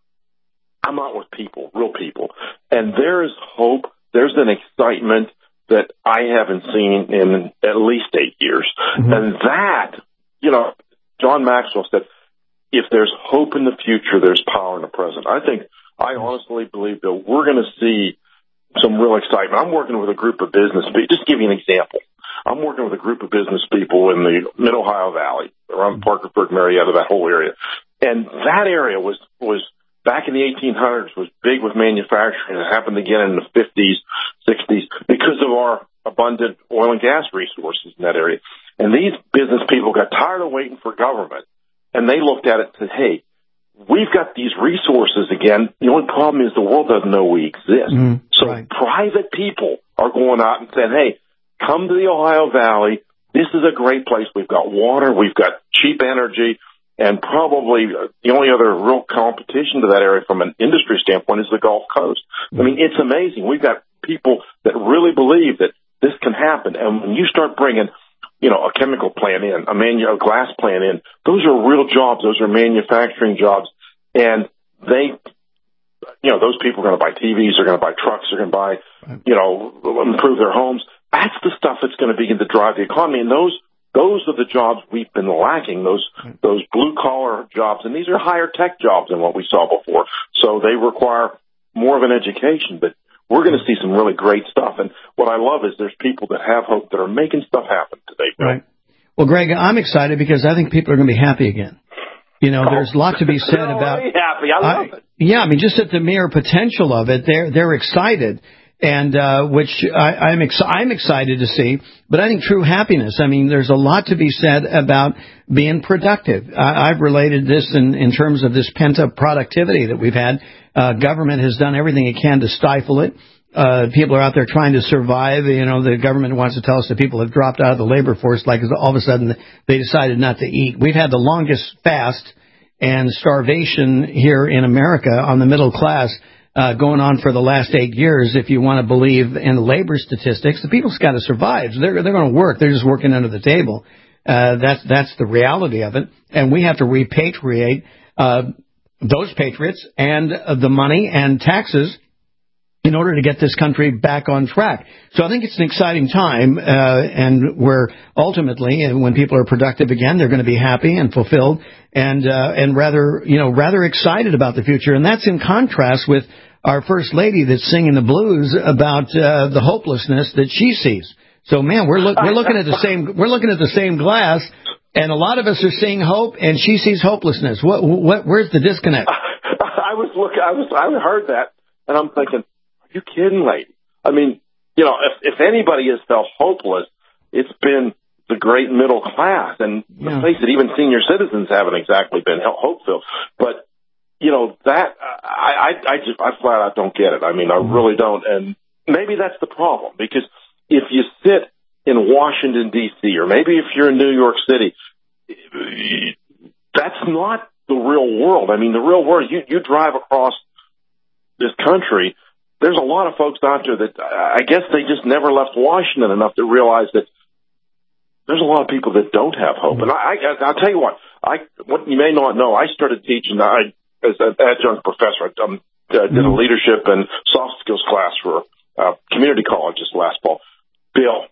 I'm out with people, real people, and there's hope. There's an excitement that I haven't seen in at least eight years. Mm-hmm. And that, you know, John Maxwell said, if there's hope in the future, there's power in the present. I think, I honestly believe that we're going to see some real excitement. I'm working with a group of business people. Just to give you an example. I'm working with a group of business people in the Mid-Ohio Valley, around Parkersburg, Marietta, that whole area. And that area was, was, back in the eighteen hundreds was big with manufacturing. It happened again in the fifties, sixties because of our abundant oil and gas resources in that area. And these business people got tired of waiting for government, and they looked at it and said, hey, we've got these resources again. The only problem is the world doesn't know we exist. Mm, so right. Private people are going out and saying, hey, come to the Ohio Valley. This is a great place. We've got water. We've got cheap energy. And probably the only other real competition to that area from an industry standpoint is the Gulf Coast. I mean, it's amazing. We've got people that really believe that this can happen. And when you start bringing, you know, a chemical plant in, a, manu- a glass plant in, those are real jobs. Those are manufacturing jobs. And they, you know, those people are going to buy T Vs, they're going to buy trucks, they're going to buy, you know, improve their homes. That's the stuff that's going to begin to drive the economy. And those Those are the jobs we've been lacking, those those blue-collar jobs. And these are higher-tech jobs than what we saw before. So they require more of an education. But we're going to see some really great stuff. And what I love is there's people that have hope that are making stuff happen today.
Right. Well, Greg, I'm excited because I think people are going to be happy again. You know, there's a lot to be said about...
happy. I love
I,
it.
Yeah, I mean, just at the mere potential of it, they're, they're excited. And, uh, which I, I'm, ex- I'm excited to see, but I think true happiness, I mean, there's a lot to be said about being productive. I, I've related this in, in terms of this pent-up productivity that we've had. Uh, government has done everything it can to stifle it. Uh, people are out there trying to survive. You know, the government wants to tell us that people have dropped out of the labor force, like all of a sudden they decided not to eat. We've had the longest fast and starvation here in America on the middle class. Uh, going on for the last eight years, if you want to believe in the labor statistics, the people's got to survive. They're they're going to work. They're just working under the table. Uh, that's that's the reality of it. And we have to repatriate uh, those patriots and uh, the money and taxes in order to get this country back on track. So I think it's an exciting time, uh, and where ultimately, when people are productive again, they're going to be happy and fulfilled and uh, and rather, you know, rather excited about the future. And that's in contrast with our First Lady that's singing the blues about uh, the hopelessness that she sees. So, man, we're look, we're looking at the same we're looking at the same glass. And a lot of us are seeing hope, and she sees hopelessness. What? What? Where's the disconnect?
I was looking. I was. I heard that, and I'm thinking, are you kidding, lady? I mean, you know, if, if anybody has felt hopeless, it's been the great middle class. And yeah. let's face it, even senior citizens haven't exactly been hope-filled. But you know that I, I, I just I flat out don't get it. I mean, I really don't. And maybe that's the problem, because if you sit in Washington, D C, or maybe if you're in New York City, that's not the real world. I mean, the real world, you, you drive across this country, there's a lot of folks out there that I guess they just never left Washington enough to realize that there's a lot of people that don't have hope. And I, I, I'll tell you what, I, what you may not know, I started teaching I, as an adjunct professor. I um, uh, did a leadership and soft skills class for uh, community colleges last fall. Bill,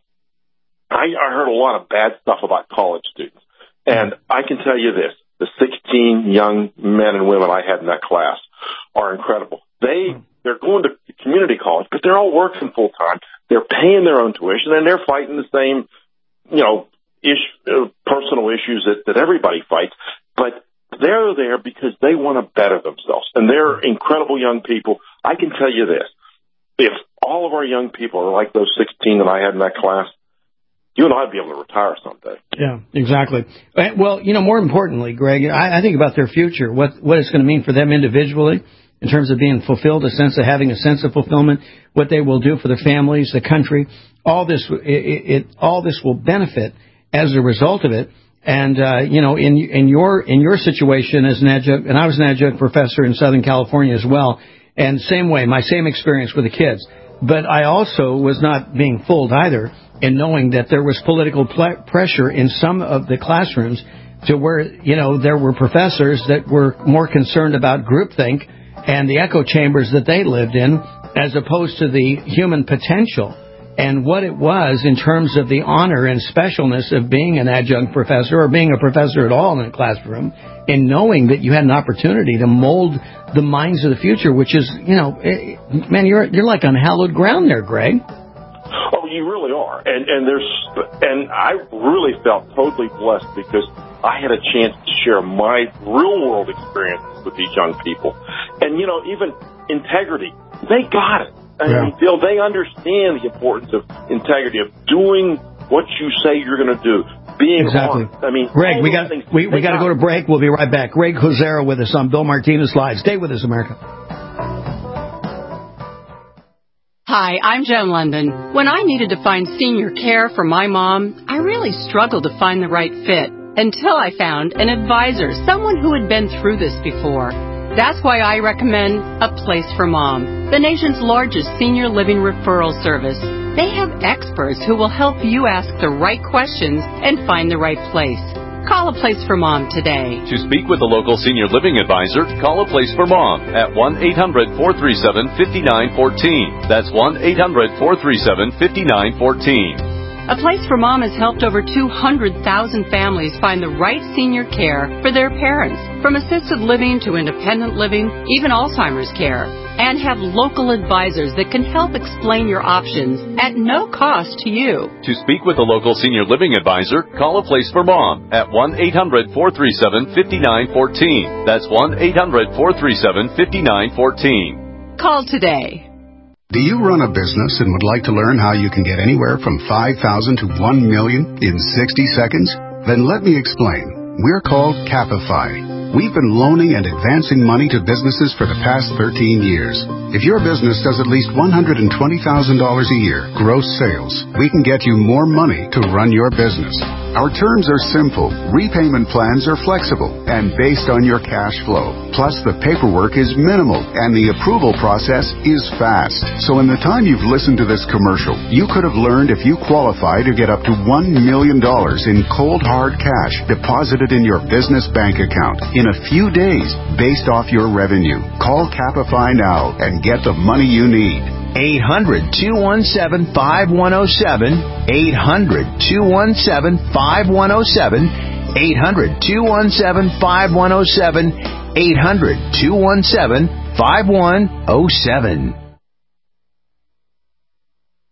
I, I heard a lot of bad stuff about college students. And I can tell you this, the sixteen young men and women I had in that class are incredible. They, they're going to community college, but they're all working full time. They're paying their own tuition, and they're fighting the same, you know, ish, uh, personal issues that, that everybody fights. But they're there because they want to better themselves. And they're incredible young people. I can tell you this, if all of our young people are like those sixteen that I had in that class, you and I would be able to retire someday.
Yeah, exactly. Well, you know, more importantly, Greg, I, I think about their future, what what it's going to mean for them individually in terms of being fulfilled, a sense of having a sense of fulfillment, what they will do for their families, the country. All this, it, it all this will benefit as a result of it. And uh, you know, in in your in your situation as an adjunct, and I was an adjunct professor in Southern California as well, and same way, my same experience with the kids. But I also was not being fooled either in knowing that there was political pl- pressure in some of the classrooms to where, you know, there were professors that were more concerned about groupthink and the echo chambers that they lived in as opposed to the human potential and what it was in terms of the honor and specialness of being an adjunct professor or being a professor at all in a classroom, and knowing that you had an opportunity to mold the minds of the future, which is, you know, man, you're you're like on hallowed ground there, Greg.
Oh, you really are. And and there's and I really felt totally blessed because I had a chance to share my real world experiences with these young people. And, you know, even integrity, they got it. I yeah. mean, Bill, they understand the importance of integrity, of doing what you say you're going to do, being
exactly.
honest. I mean,
Greg, we got we, we got to go to break. We'll be right back. Greg Hozera with us on Bill Martinez Live. Stay with us, America.
Hi, I'm Joan London. When I needed to find senior care for my mom, I really struggled to find the right fit until I found an advisor, someone who had been through this before. That's why I recommend A Place for Mom, the nation's largest senior living referral service. They have experts who will help you ask the right questions and find the right place. Call A Place for Mom today.
To speak with a local senior living advisor, call A Place for Mom at one eight hundred four three seven five nine one four. That's one eight hundred four three seven five nine one four.
A Place for Mom has helped over two hundred thousand families find the right senior care for their parents, from assisted living to independent living, even Alzheimer's care, and have local advisors that can help explain your options at no cost to you.
To speak with a local senior living advisor, call A Place for Mom at one eight hundred four three seven five nine one four. That's one eight hundred four three seven five nine one four.
Call today.
Do you run a business and would like to learn how you can get anywhere from five thousand to one million in sixty seconds? Then let me explain. We're called Capify. We've been loaning and advancing money to businesses for the past thirteen years. If your business does at least one hundred twenty thousand dollars a year gross sales, we can get you more money to run your business. Our terms are simple, repayment plans are flexible, and based on your cash flow. Plus, the paperwork is minimal, and the approval process is fast. So in the time you've listened to this commercial, you could have learned if you qualify to get up to one million dollars in cold hard cash deposited in your business bank account in a few days based off your revenue. Call Capify now and get the money you need.
eight hundred two one seven five one zero seven, eight hundred two one seven five one zero seven, eight hundred two one seven five one zero seven, eight hundred two one seven five one zero seven.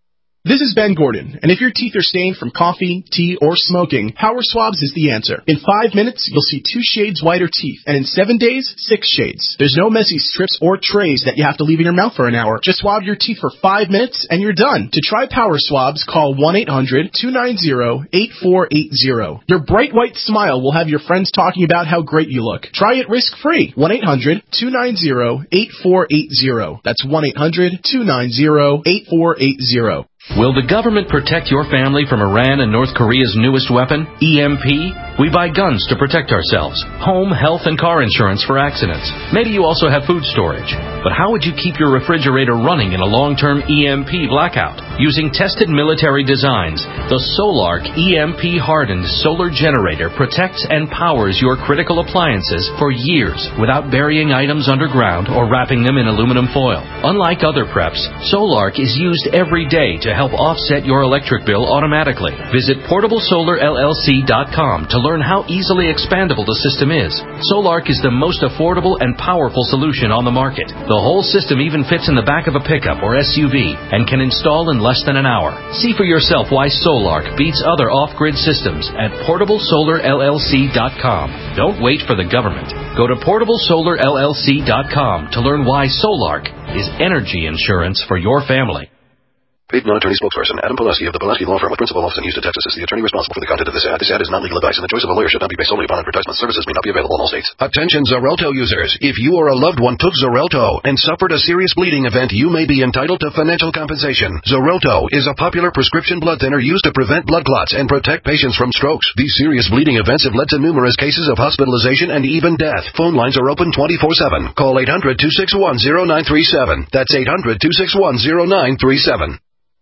This is Ben Gordon, and if your teeth are stained from coffee, tea, or smoking, Power Swabs is the answer. In five minutes, you'll see two shades whiter teeth, and in seven days, six shades. There's no messy strips or trays that you have to leave in your mouth for an hour. Just swab your teeth for five minutes, and you're done. To try Power Swabs, call one eight hundred two nine zero eight four eight zero. Your bright white smile will have your friends talking about how great you look. Try it risk-free. one eight hundred two nine zero eight four eight zero. That's one eight hundred two nine zero eight four eight zero.
Will the government protect your family from Iran and North Korea's newest weapon, E M P? We buy guns to protect ourselves, home, health, and car insurance for accidents. Maybe you also have food storage. But how would you keep your refrigerator running in a long-term E M P blackout? Using tested military designs, the Solark E M P-hardened solar generator protects and powers your critical appliances for years without burying items underground or wrapping them in aluminum foil. Unlike other preps, Solark is used every day to help offset your electric bill automatically. Visit portable solar L L C dot com to learn how easily expandable the system is. Solark is the most affordable and powerful solution on the market. The whole system even fits in the back of a pickup or S U V and can install in less than an hour. See for yourself why Solark beats other off-grid systems at portable solar L L C dot com. Don't wait for the government. Go to portable solar L L C dot com to learn why Solark is energy insurance for your family.
Paid non-attorney spokesperson Adam Pileski of the Pileski Law Firm with principal office in Houston, Texas is the attorney responsible for the content of this ad. This ad is not legal advice, and the choice of a lawyer should not be based solely upon advertisement. Services may not be available in all states.
Attention Xarelto users. If you or a loved one took Xarelto and suffered a serious bleeding event, you may be entitled to financial compensation. Xarelto is a popular prescription blood thinner used to prevent blood clots and protect patients from strokes. These serious bleeding events have led to numerous cases of hospitalization and even death. Phone lines are open twenty-four seven. Call eight hundred two six one zero nine three seven. That's eight hundred two six one zero nine three seven.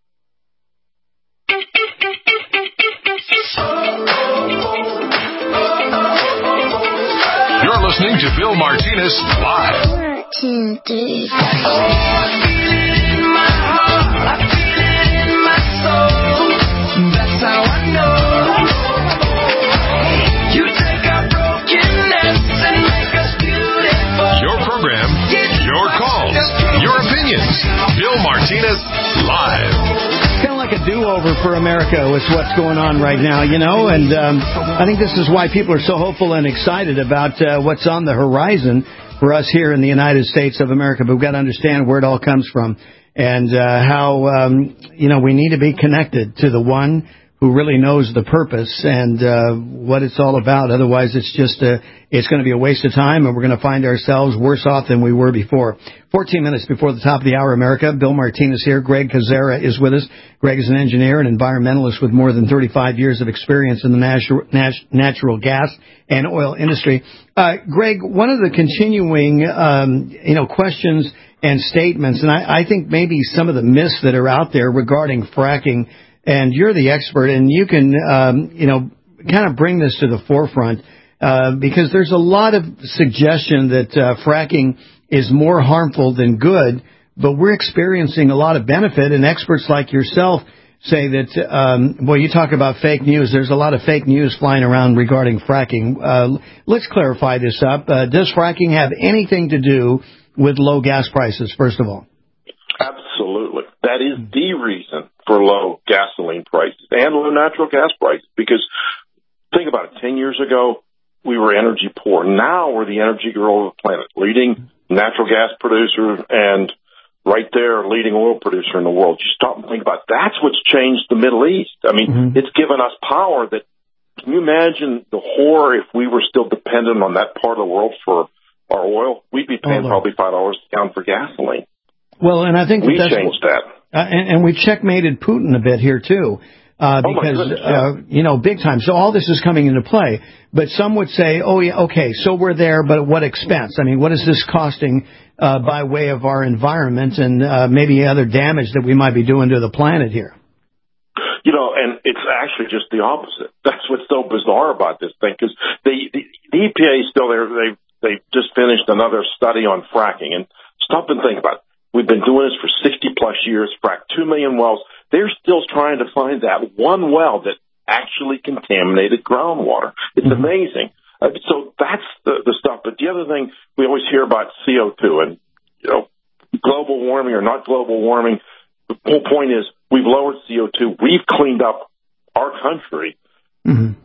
You're listening to Bill Martinez Live.
One, two, three, four. That's how I know. You take our brokenness and make us beautiful.
Your program, your calls, your opinions. Bill Martinez Live.
Kind of like a do-over for America with what's going on right now, you know, and um, I think this is why people are so hopeful and excited about uh, what's on the horizon for us here in the United States of America. But we've got to understand where it all comes from and uh, how, um, you know, we need to be connected to the one who really knows the purpose and uh, what it's all about. Otherwise, it's just a, it's going to be a waste of time, and we're going to find ourselves worse off than we were before. fourteen minutes before the top of the hour, America. Bill Martinez here. Greg Kazera is with us. Greg is an engineer and environmentalist with more than thirty-five years of experience in the natural, natural gas and oil industry. Uh, Greg, one of the continuing, um, you know, questions and statements, and I, I think maybe some of the myths that are out there regarding fracking, and you're the expert, and you can, um, you know, kind of bring this to the forefront, uh, because there's a lot of suggestion that uh, fracking is more harmful than good, but we're experiencing a lot of benefit, and experts like yourself say that, um, well, you talk about fake news. There's a lot of fake news flying around regarding fracking. Uh, let's clarify this up. Uh, does fracking have anything to do with low gas prices, first of all?
Absolutely. That is the reason for low gasoline prices and low natural gas prices, because think about it. Ten years ago, we were energy poor. Now we're the energy girl of the planet, leading natural gas producer and right there, leading oil producer in the world. You stop and think about it. That's what's changed the Middle East. I mean, mm-hmm. It's given us power that, can you imagine the horror if we were still dependent on that part of the world for our oil? We'd be paying oh, probably five dollars a gallon for gasoline.
Well, and I think
we
that's,
changed that.
Uh, and, and we checkmated Putin a bit here, too, uh, because,
oh goodness, yeah.
uh, you know, big time. So all this is coming into play. But some would say, oh, yeah, okay, so we're there, but at what expense? I mean, what is this costing uh, by way of our environment and uh, maybe other damage that we might be doing to the planet here?
You know, and it's actually just the opposite. That's what's so bizarre about this thing, because the, the, the E P A is still there. They they just finished another study on fracking. And stop and think about it. We've been doing this for sixty-plus years, fracked two million wells. They're still trying to find that one well that actually contaminated groundwater. It's mm-hmm. amazing. Uh, so that's the, the stuff. But the other thing, we always hear about C O two and, you know, global warming or not global warming. The whole point is We've lowered C O two. We've cleaned up our country.
Mm-hmm.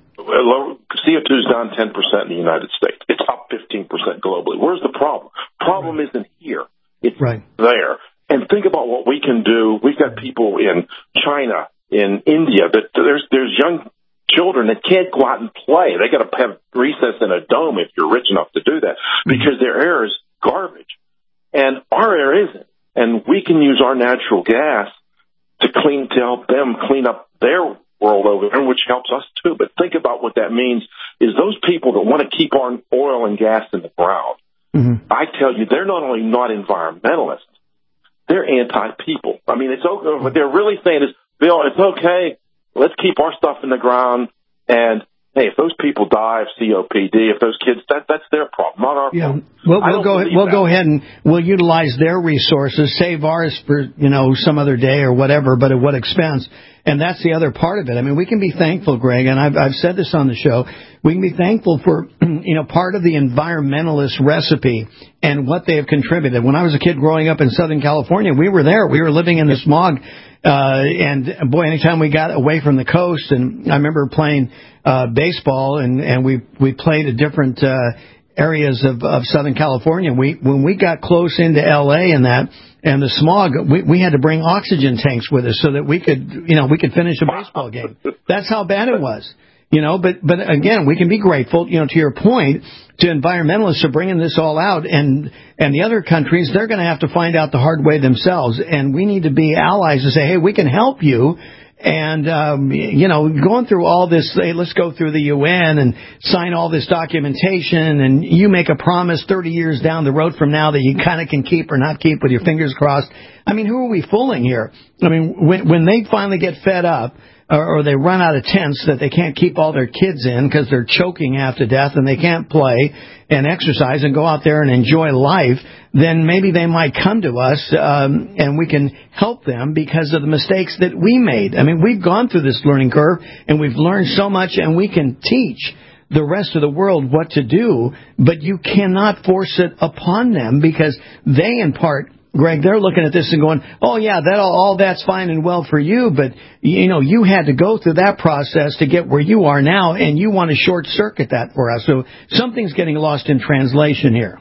C O two is down ten percent in the United States. It's up fifteen percent globally. Where's the problem? Problem right. isn't here. It's
right.
there. And think about what we can do. We've got people in China, in India, that there's there's young children that can't go out and play. They got to have recess in a dome if you're rich enough to do that because their air is garbage. And our air isn't. And we can use our natural gas to clean, to help them clean up their world over there, which helps us too. But think about what that means is those people that want to keep our oil and gas in the ground.
Mm-hmm.
I tell you, they're not only not environmentalists, they're anti-people. I mean, it's okay. What they're really saying is, Bill, it's okay. Let's keep our stuff in the ground. And, hey, if those people die of C O P D, if those kids, that that's their problem, not our
yeah.
problem.
Well, we'll go we'll
that.
go ahead and we'll utilize their resources, save ours for, you know, some other day or whatever, but at what expense? And that's the other part of it. I mean, we can be thankful, Greg, and I've I've said this on the show. We can be thankful for, you know, part of the environmentalist recipe and what they have contributed. When I was a kid growing up in Southern California, we were there. We were living in the smog. Uh, and boy, anytime we got away from the coast, and I remember playing, uh, baseball and, and we, we played at different, uh, areas of, of Southern California. We, when we got close into L A and that, and the smog, we, we had to bring oxygen tanks with us so that we could, you know, we could finish a baseball game. That's how bad it was. You know, but, but again, we can be grateful, you know, to your point, to environmentalists for bringing this all out, and, and the other countries, they're going to have to find out the hard way themselves, and we need to be allies to say, hey, we can help you. And, um, you know, going through all this, hey, let's go through the U N and sign all this documentation, and you make a promise thirty years down the road from now that you kind of can keep or not keep with your fingers crossed. I mean, who are we fooling here? I mean, when, when they finally get fed up, or, or they run out of tents that they can't keep all their kids in because they're choking half to death and they can't play and exercise and go out there and enjoy life, then maybe they might come to us, um, and we can help them because of the mistakes that we made. I mean, we've gone through this learning curve and we've learned so much, and we can teach the rest of the world what to do, but you cannot force it upon them because they, in part, Greg, they're looking at this and going, oh, yeah, that all, all that's fine and well for you, but, you know, you had to go through that process to get where you are now, and you want to short-circuit that for us. So something's getting lost in translation here.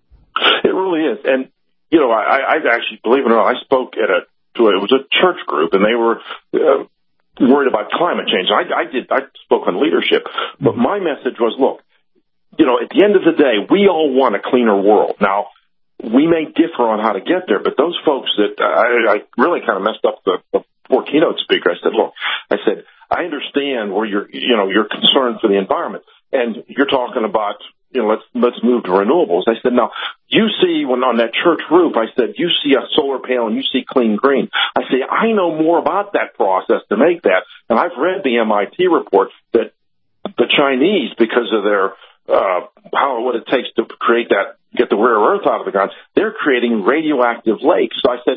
It really is. And, you know, I, I actually, believe it or not, I spoke at a, to a, it was a church group, and they were uh, worried about climate change. I, I did, I spoke on leadership, but my message was, look, you know, at the end of the day, we all want a cleaner world. Now, we may differ on how to get there, but those folks that I, I really kind of messed up the, the poor keynote speaker. I said, look, I said, I understand where you're, you know, you're concerned for the environment, and you're talking about, you know, let's let's move to renewables. I said, now you see when on that church roof, I said, you see a solar panel and you see clean green. I say, I know more about that process to make that, and I've read the M I T report that the Chinese, because of their uh, how what it takes to create that, get the rare earth out of the ground, they're creating radioactive lakes. So I said,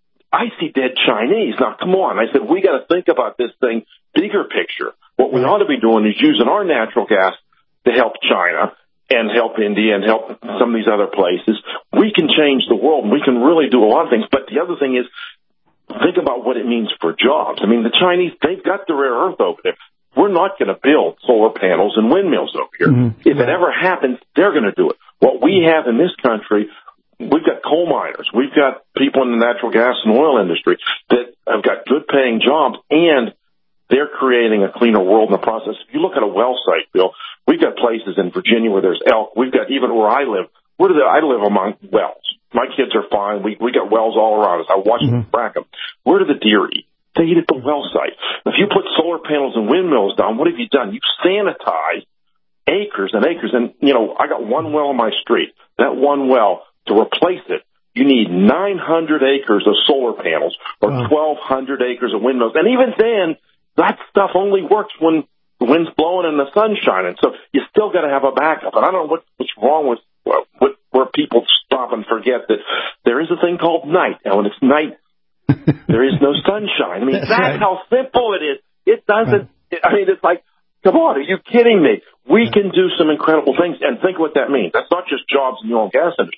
I see dead Chinese. Now, come on. I said, we got to think about this thing, bigger picture. What we ought to be doing is using our natural gas to help China and help India and help some of these other places. We can change the world, and we can really do a lot of things. But the other thing is, think about what it means for jobs. I mean, the Chinese, they've got the rare earth over there. We're not going to build solar panels and windmills over here. Mm-hmm. If it ever happens, they're going to do it. What we have in this country, we've got coal miners. We've got people in the natural gas and oil industry that have got good paying jobs, and they're creating a cleaner world in the process. If you look at a well site, Bill, we've got places in Virginia where there's elk. We've got, even where I live, where do the, I live among wells. My kids are fine. We we got wells all around us. I watch mm-hmm. them frack them. Where do the deer eat? They eat at the well site. If you put solar panels and windmills down, what have you done? You've sanitized acres and acres. And, you know, I got one well on my street. That one well, to replace it, you need nine hundred acres of solar panels or wow. twelve hundred acres of windmills. And even then, that stuff only works when the wind's blowing and the sun's shining. So you still got to have a backup. And I don't know what, what's wrong with uh, what, where people stop and forget that there is a thing called night. And when it's night, there is no sunshine. I mean, that's, that's right. How simple it is. It doesn't, right. I mean, it's like, come on, are you kidding me? We yeah. can do some incredible things, and think what that means. That's not just jobs in the oil and gas industry.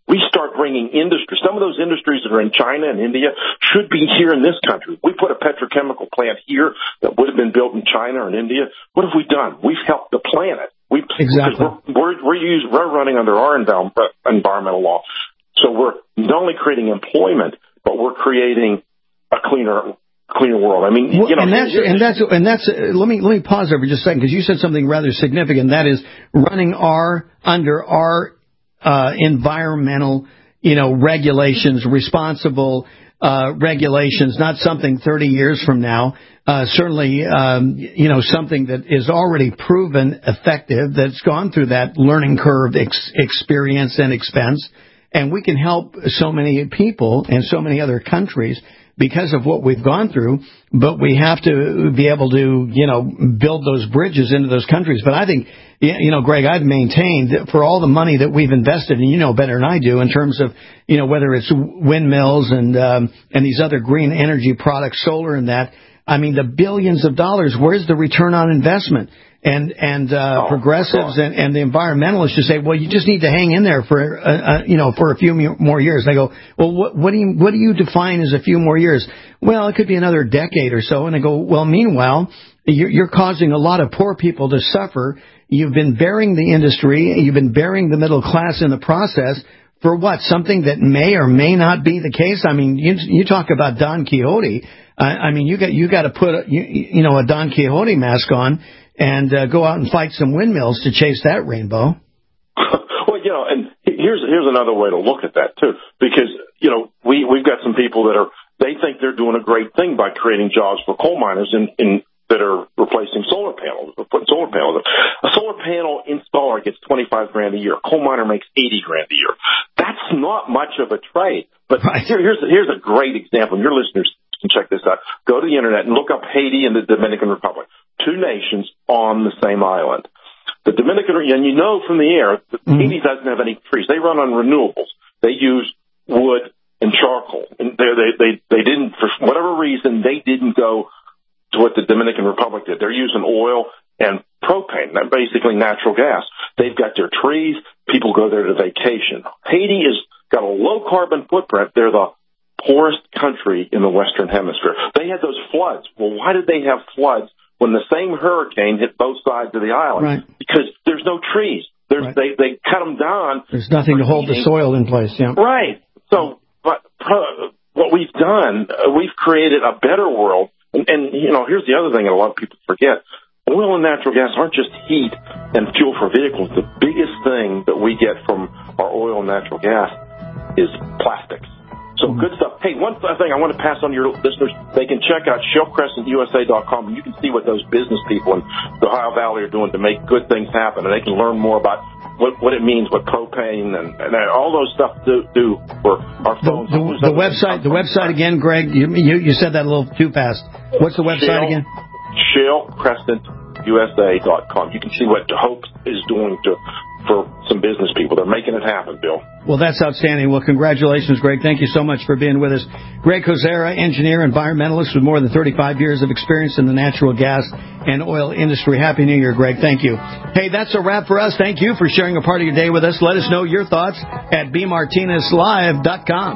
we start bringing industry. Some of those industries that are in China and India should be here in this country. We put a petrochemical plant here that would have been built in China or in India. What have we done? We've helped the planet. We,
exactly.
We're, we're, we're, use, we're running under our environmental law. So we're not only creating employment, but we're creating a cleaner cleaner world. I mean,
well,
you know,
and that's and that's and that's. Uh, let me let me pause there for just a second, because you said something rather significant. That is running our under our uh, environmental, you know, regulations, responsible uh, regulations, not something thirty years from now. Uh, certainly, um, you know, something that is already proven effective, that's gone through that learning curve, ex- experience, and expense, and we can help so many people and so many other countries because of what we've gone through, but we have to be able to, you know, build those bridges into those countries. But I think, you know, Greg, I've maintained that for all the money that we've invested, and you know better than I do, in terms of, you know, whether it's windmills and um, and these other green energy products, solar and that, I mean, the billions of dollars, where's the return on investment? And and uh, oh, progressives and, and the environmentalists just say, well, you just need to hang in there for uh, uh, you know for a few more years. They go, well, what, what do you what do you define as a few more years? Well, it could be another decade or so. And I go, well, meanwhile, you're, you're causing a lot of poor people to suffer. You've been burying the industry. You've been burying the middle class in the process. For what? Something that may or may not be the case. I mean, you, you talk about Don Quixote. I, I mean, you got you got to put a, you, you know a Don Quixote mask on and uh, go out and fight some windmills to chase that rainbow.
Well, you know, and here's here's another way to look at that too, because you know we we've got some people that are they think they're doing a great thing by creating jobs for coal miners in, in that are replacing solar panels, putting solar panels in. A solar panel installer gets twenty-five grand a year. A coal miner makes eighty grand a year. That's not much of a trade. But right. here, here's here's a great example. And your listeners can check this out. Go to the internet and look up Haiti and the Dominican Republic. Two nations on the same island. The Dominican, and you know from the air, that mm. Haiti doesn't have any trees. They run on renewables. They use wood and charcoal. And they, they, they, they didn't, for whatever reason, they didn't go to what the Dominican Republic did. They're using oil and propane, basically natural gas. They've got their trees. People go there to vacation. Haiti has got a low carbon footprint. They're the poorest country in the Western Hemisphere. They had those floods. Well, why did they have floods when the same hurricane hit both sides of the island?
Right.
Because there's no trees. There's, right. they, they cut them down.
There's nothing to hold eating. the soil in place. Yeah.
Right. So but, uh, what we've done, uh, we've created a better world. And, and, you know, here's the other thing that a lot of people forget. Oil and natural gas aren't just heat and fuel for vehicles. The biggest thing that we get from our oil and natural gas is plastics. So good stuff. Hey, one thing I want to pass on to your listeners, they can check out shell crescent U S A dot com, and you can see what those business people in the Ohio Valley are doing to make good things happen, and they can learn more about what, what it means, what propane and, and all those stuff do, do for our phones.
The, the, the website, the website again, Greg, you, you, you said that a little too fast. What's the website
shell,
again?
shell crescent U S A dot com. You can see what Hope is doing to for some business people. They're making it happen, Bill.
Well, that's outstanding. Well, congratulations, Greg. Thank you so much for being with us. Greg Kozera, engineer, environmentalist with more than thirty-five years of experience in the natural gas and oil industry. Happy New Year, Greg. Thank you. Hey, that's a wrap for us. Thank you for sharing a part of your day with us. Let us know your thoughts at b martinez live dot com.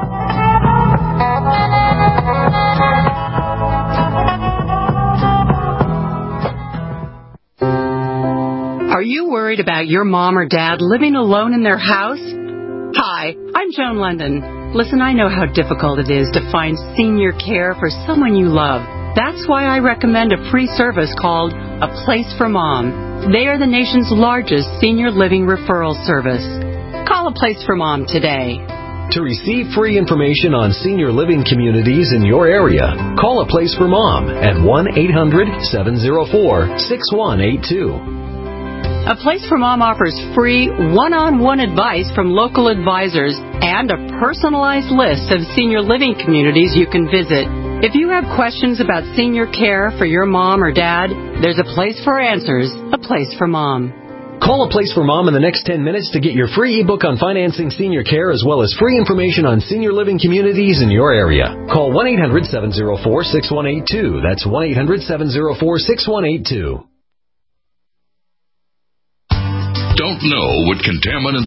Are you worried about your mom or dad living alone in their house? Hi, I'm Joan London. Listen, I know how difficult it is to find senior care for someone you love. That's why I recommend a free service called A Place for Mom. They are the nation's largest senior living referral service. Call A Place for Mom today.
To receive free information on senior living communities in your area, call A Place for Mom at one eight hundred seven oh four six one eight two.
A Place for Mom offers free one-on-one advice from local advisors and a personalized list of senior living communities you can visit. If you have questions about senior care for your mom or dad, there's a place for answers, A Place for Mom.
Call A Place for Mom in the next ten minutes to get your free ebook on financing senior care as well as free information on senior living communities in your area. Call one eight hundred seven oh four six one eight two. That's one eight hundred seven oh four six one eight two.
Don't know what contaminants